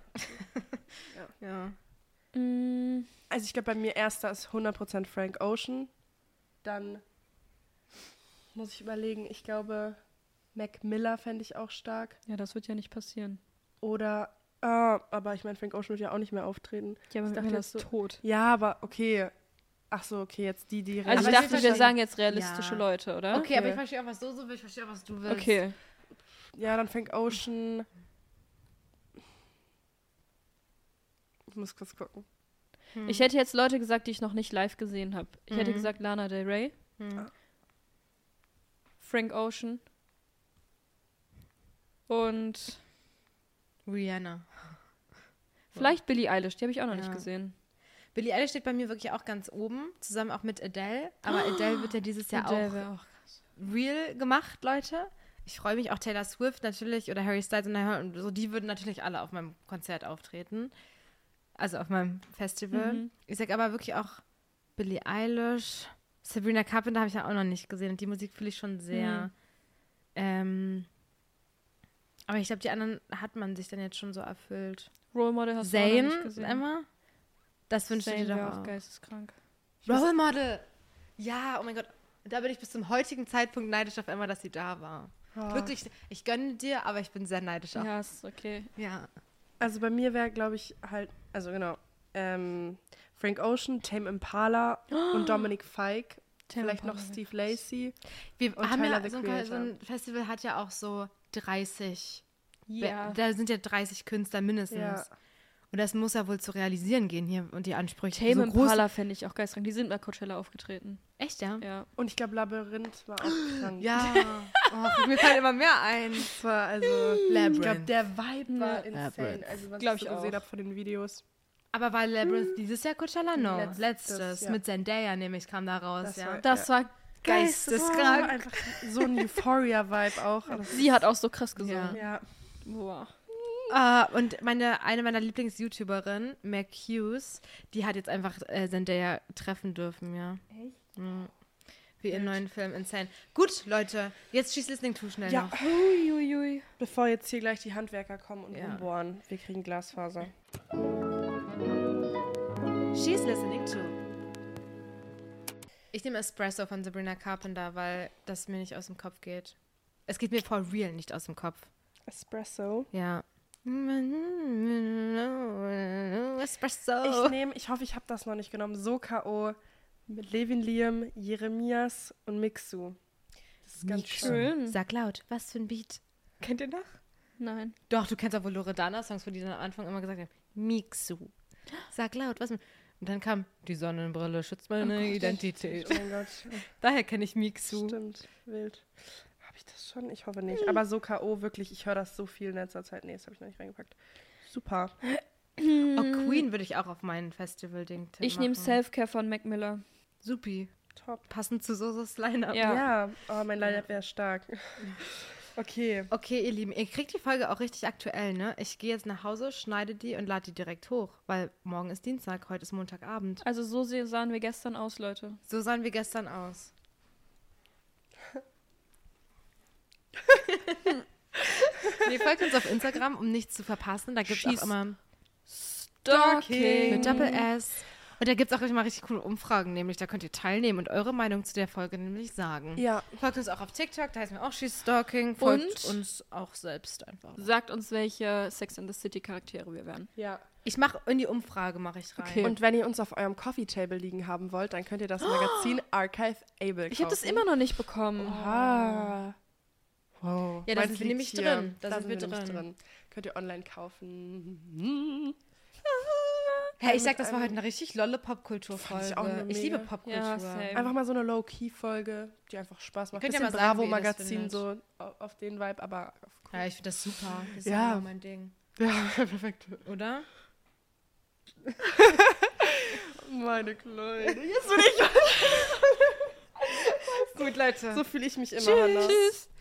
[SPEAKER 2] Also ich glaube, bei mir erster ist 100% Frank Ocean. Dann muss ich überlegen, ich glaube, Mac Miller fände ich auch stark.
[SPEAKER 3] Ja, das wird ja nicht passieren.
[SPEAKER 2] Oder, aber ich meine, Frank Ocean wird ja auch nicht mehr auftreten.
[SPEAKER 3] Ja, aber Mac Miller ist tot.
[SPEAKER 2] Ja, aber okay. Ach so, okay, jetzt die
[SPEAKER 3] Also ich dachte, wir sagen jetzt realistische Leute, oder?
[SPEAKER 1] Okay, aber ich verstehe auch, was du so willst, ich verstehe auch, was du willst.
[SPEAKER 3] Okay.
[SPEAKER 2] Ja, dann Frank Ocean. Ich muss kurz gucken.
[SPEAKER 3] Ich hätte jetzt Leute gesagt, die ich noch nicht live gesehen habe. Ich hätte gesagt Lana Del Rey, Frank Ocean und
[SPEAKER 1] Rihanna.
[SPEAKER 3] vielleicht Billie Eilish, die habe ich auch noch nicht gesehen.
[SPEAKER 1] Billie Eilish steht bei mir wirklich auch ganz oben, zusammen auch mit Adele. Aber Adele wird ja dieses Jahr auch real gemacht, Leute. Ich freue mich auch, Taylor Swift natürlich oder Harry Styles und so, die würden natürlich alle auf meinem Konzert auftreten. Also auf meinem Festival. Ich sag aber wirklich auch Billie Eilish, Sabrina Carpenter habe ich ja auch noch nicht gesehen und die Musik fühle ich schon sehr. Aber ich glaube, die anderen hat man sich dann jetzt schon so erfüllt.
[SPEAKER 3] Role Model hast du auch noch
[SPEAKER 1] Zayn,
[SPEAKER 3] nicht gesehen.
[SPEAKER 1] Emma? Das wünsche ich dir doch
[SPEAKER 3] auch
[SPEAKER 1] auch.
[SPEAKER 3] Geisteskrank.
[SPEAKER 1] Role Model! Ja, oh mein Gott. Da bin ich bis zum heutigen Zeitpunkt neidisch auf Emma, dass sie da war.
[SPEAKER 2] Ja.
[SPEAKER 1] Wirklich, ich gönne dir, aber ich bin sehr neidisch auf.
[SPEAKER 3] Ja, ist okay.
[SPEAKER 1] Ja.
[SPEAKER 2] Also bei mir wäre, glaube ich, halt, also genau, Frank Ocean, Tame Impala und Dominic Fike. Vielleicht noch Steve Lacy.
[SPEAKER 1] Wir
[SPEAKER 2] und
[SPEAKER 1] haben
[SPEAKER 2] Tyler,
[SPEAKER 1] ja
[SPEAKER 2] the
[SPEAKER 1] so
[SPEAKER 2] Creator.
[SPEAKER 1] ein Festival hat ja auch so 30.
[SPEAKER 3] Ja.
[SPEAKER 1] Da sind ja 30 Künstler mindestens.
[SPEAKER 2] Ja.
[SPEAKER 1] Und das muss ja wohl zu realisieren gehen hier und die Ansprüche.
[SPEAKER 3] Tame
[SPEAKER 1] so groß.
[SPEAKER 3] Impala fände ich auch geisteskrank. Die sind bei Coachella aufgetreten.
[SPEAKER 1] Echt, ja?
[SPEAKER 3] Ja.
[SPEAKER 2] Und ich glaube, Labyrinth war auch krank.
[SPEAKER 1] Ja. Oh, mir fallen immer mehr ein.
[SPEAKER 2] Das war also,
[SPEAKER 1] Labyrinth.
[SPEAKER 2] ich glaube, der Vibe war
[SPEAKER 1] Labyrinth.
[SPEAKER 2] insane. Also was
[SPEAKER 3] Glaub
[SPEAKER 2] ich
[SPEAKER 3] ich
[SPEAKER 2] so gesehen
[SPEAKER 3] auch.
[SPEAKER 2] habe von den Videos.
[SPEAKER 1] Aber war Labyrinth dieses Jahr Coachella? No.
[SPEAKER 2] Letztes, ja.
[SPEAKER 1] Mit Zendaya nämlich kam da raus,
[SPEAKER 2] Das
[SPEAKER 1] ja.
[SPEAKER 2] war-
[SPEAKER 3] Das war geisteskrank.
[SPEAKER 2] Einfach so ein Euphoria-Vibe auch. Aber
[SPEAKER 3] Sie hat auch so krass gesungen.
[SPEAKER 2] ja.
[SPEAKER 3] Boah.
[SPEAKER 1] Und eine meiner Lieblings-YouTuberinnen, Mac Hughes, die hat jetzt einfach Zendaya treffen dürfen, ja.
[SPEAKER 2] Echt?
[SPEAKER 1] Mhm. Für ihren neuen Film Insane. Gut, Leute, jetzt She's Listening to schnell
[SPEAKER 2] Ja.
[SPEAKER 1] noch.
[SPEAKER 3] Uiuiui.
[SPEAKER 2] Bevor jetzt hier gleich die Handwerker kommen und
[SPEAKER 1] Ja.
[SPEAKER 2] umbohren. Wir kriegen Glasfaser.
[SPEAKER 1] She's Listening to. Ich nehme Espresso von Sabrina Carpenter, weil das mir nicht aus dem Kopf geht. Es geht mir for real nicht aus dem Kopf.
[SPEAKER 2] Espresso.
[SPEAKER 1] Ja. Espresso.
[SPEAKER 2] Ich hoffe, ich habe das noch nicht genommen. So K.O. mit Levin Liam, Jeremias und Mixu. Das ist ganz schön.
[SPEAKER 1] Sag laut, was für ein Beat. Kennt ihr noch?
[SPEAKER 3] Nein.
[SPEAKER 1] Doch, du kennst auch wohl Loredana-Songs, wo die dann am Anfang immer gesagt haben, Mixu. Sag laut, was. Und dann kam, die Sonnenbrille schützt meine Identität.
[SPEAKER 2] Oh mein Gott.
[SPEAKER 1] Daher kenne ich Mixu.
[SPEAKER 2] Stimmt. Wild. Habe ich das schon? Ich hoffe nicht. Aber so K.O. wirklich, ich höre das so viel in letzter Zeit. Nee, das habe ich noch nicht reingepackt. Super.
[SPEAKER 1] Oh, Queen würde ich auch auf mein Festival-Ding tippen.
[SPEAKER 3] Ich nehme Self-Care von Mac Miller.
[SPEAKER 1] Supi.
[SPEAKER 2] Top.
[SPEAKER 1] Passend zu Sosos Line-Up.
[SPEAKER 3] Ja.
[SPEAKER 2] Ja, oh, mein Line-Up wäre stark. Okay.
[SPEAKER 1] Okay, ihr Lieben, ihr kriegt die Folge auch richtig aktuell, ne? Ich gehe jetzt nach Hause, schneide die und lade die direkt hoch, weil morgen ist Dienstag, heute ist Montagabend.
[SPEAKER 3] Also so sahen wir gestern aus, Leute.
[SPEAKER 1] So sahen wir gestern aus. Nee, folgt uns auf Instagram, um nichts zu verpassen. Da gibt es auch immer
[SPEAKER 3] Stalking.
[SPEAKER 1] mit Doppel S. Und da gibt es auch immer richtig coole Umfragen, nämlich da könnt ihr teilnehmen und eure Meinung zu der Folge nämlich sagen.
[SPEAKER 2] Ja.
[SPEAKER 1] Folgt uns auch auf TikTok, da heißen wir auch She's Stalking. Folgt uns auch selbst einfach.
[SPEAKER 3] Sagt uns, welche Sex and the City Charaktere wir wären.
[SPEAKER 2] Ja.
[SPEAKER 1] Ich mache in die Umfrage, mache ich rein.
[SPEAKER 3] Okay.
[SPEAKER 2] Und wenn ihr uns auf eurem Coffee-Table liegen haben wollt, dann könnt ihr das Magazin Archive Able kaufen.
[SPEAKER 3] Ich habe das immer noch nicht bekommen.
[SPEAKER 2] Ah.
[SPEAKER 1] Wow. Ja, da sind wir nämlich drin. Da sind wir
[SPEAKER 2] nämlich
[SPEAKER 1] drin.
[SPEAKER 2] Könnt ihr online kaufen.
[SPEAKER 1] Hey, ich sag, das war heute eine richtig lolle Popkulturfolge.
[SPEAKER 2] ich auch eine
[SPEAKER 1] Ich liebe
[SPEAKER 2] mega.
[SPEAKER 1] Popkultur.
[SPEAKER 3] Ja, same.
[SPEAKER 2] Einfach mal so eine Low-Key-Folge, die einfach Spaß macht.
[SPEAKER 1] Könnt ihr
[SPEAKER 2] Bisschen
[SPEAKER 1] mal sagen, wie ihr das
[SPEAKER 2] Bravo-Magazin, so auf den Vibe, aber auf cool.
[SPEAKER 1] Ja, ich finde das super. Das ist
[SPEAKER 2] Ja.
[SPEAKER 1] genau mein Ding.
[SPEAKER 2] Ja, perfekt.
[SPEAKER 1] Oder?
[SPEAKER 2] Meine Kleine. Jetzt bin ich.
[SPEAKER 1] Gut, Leute.
[SPEAKER 2] So fühle ich mich immer, Hannah.
[SPEAKER 3] Tschüss.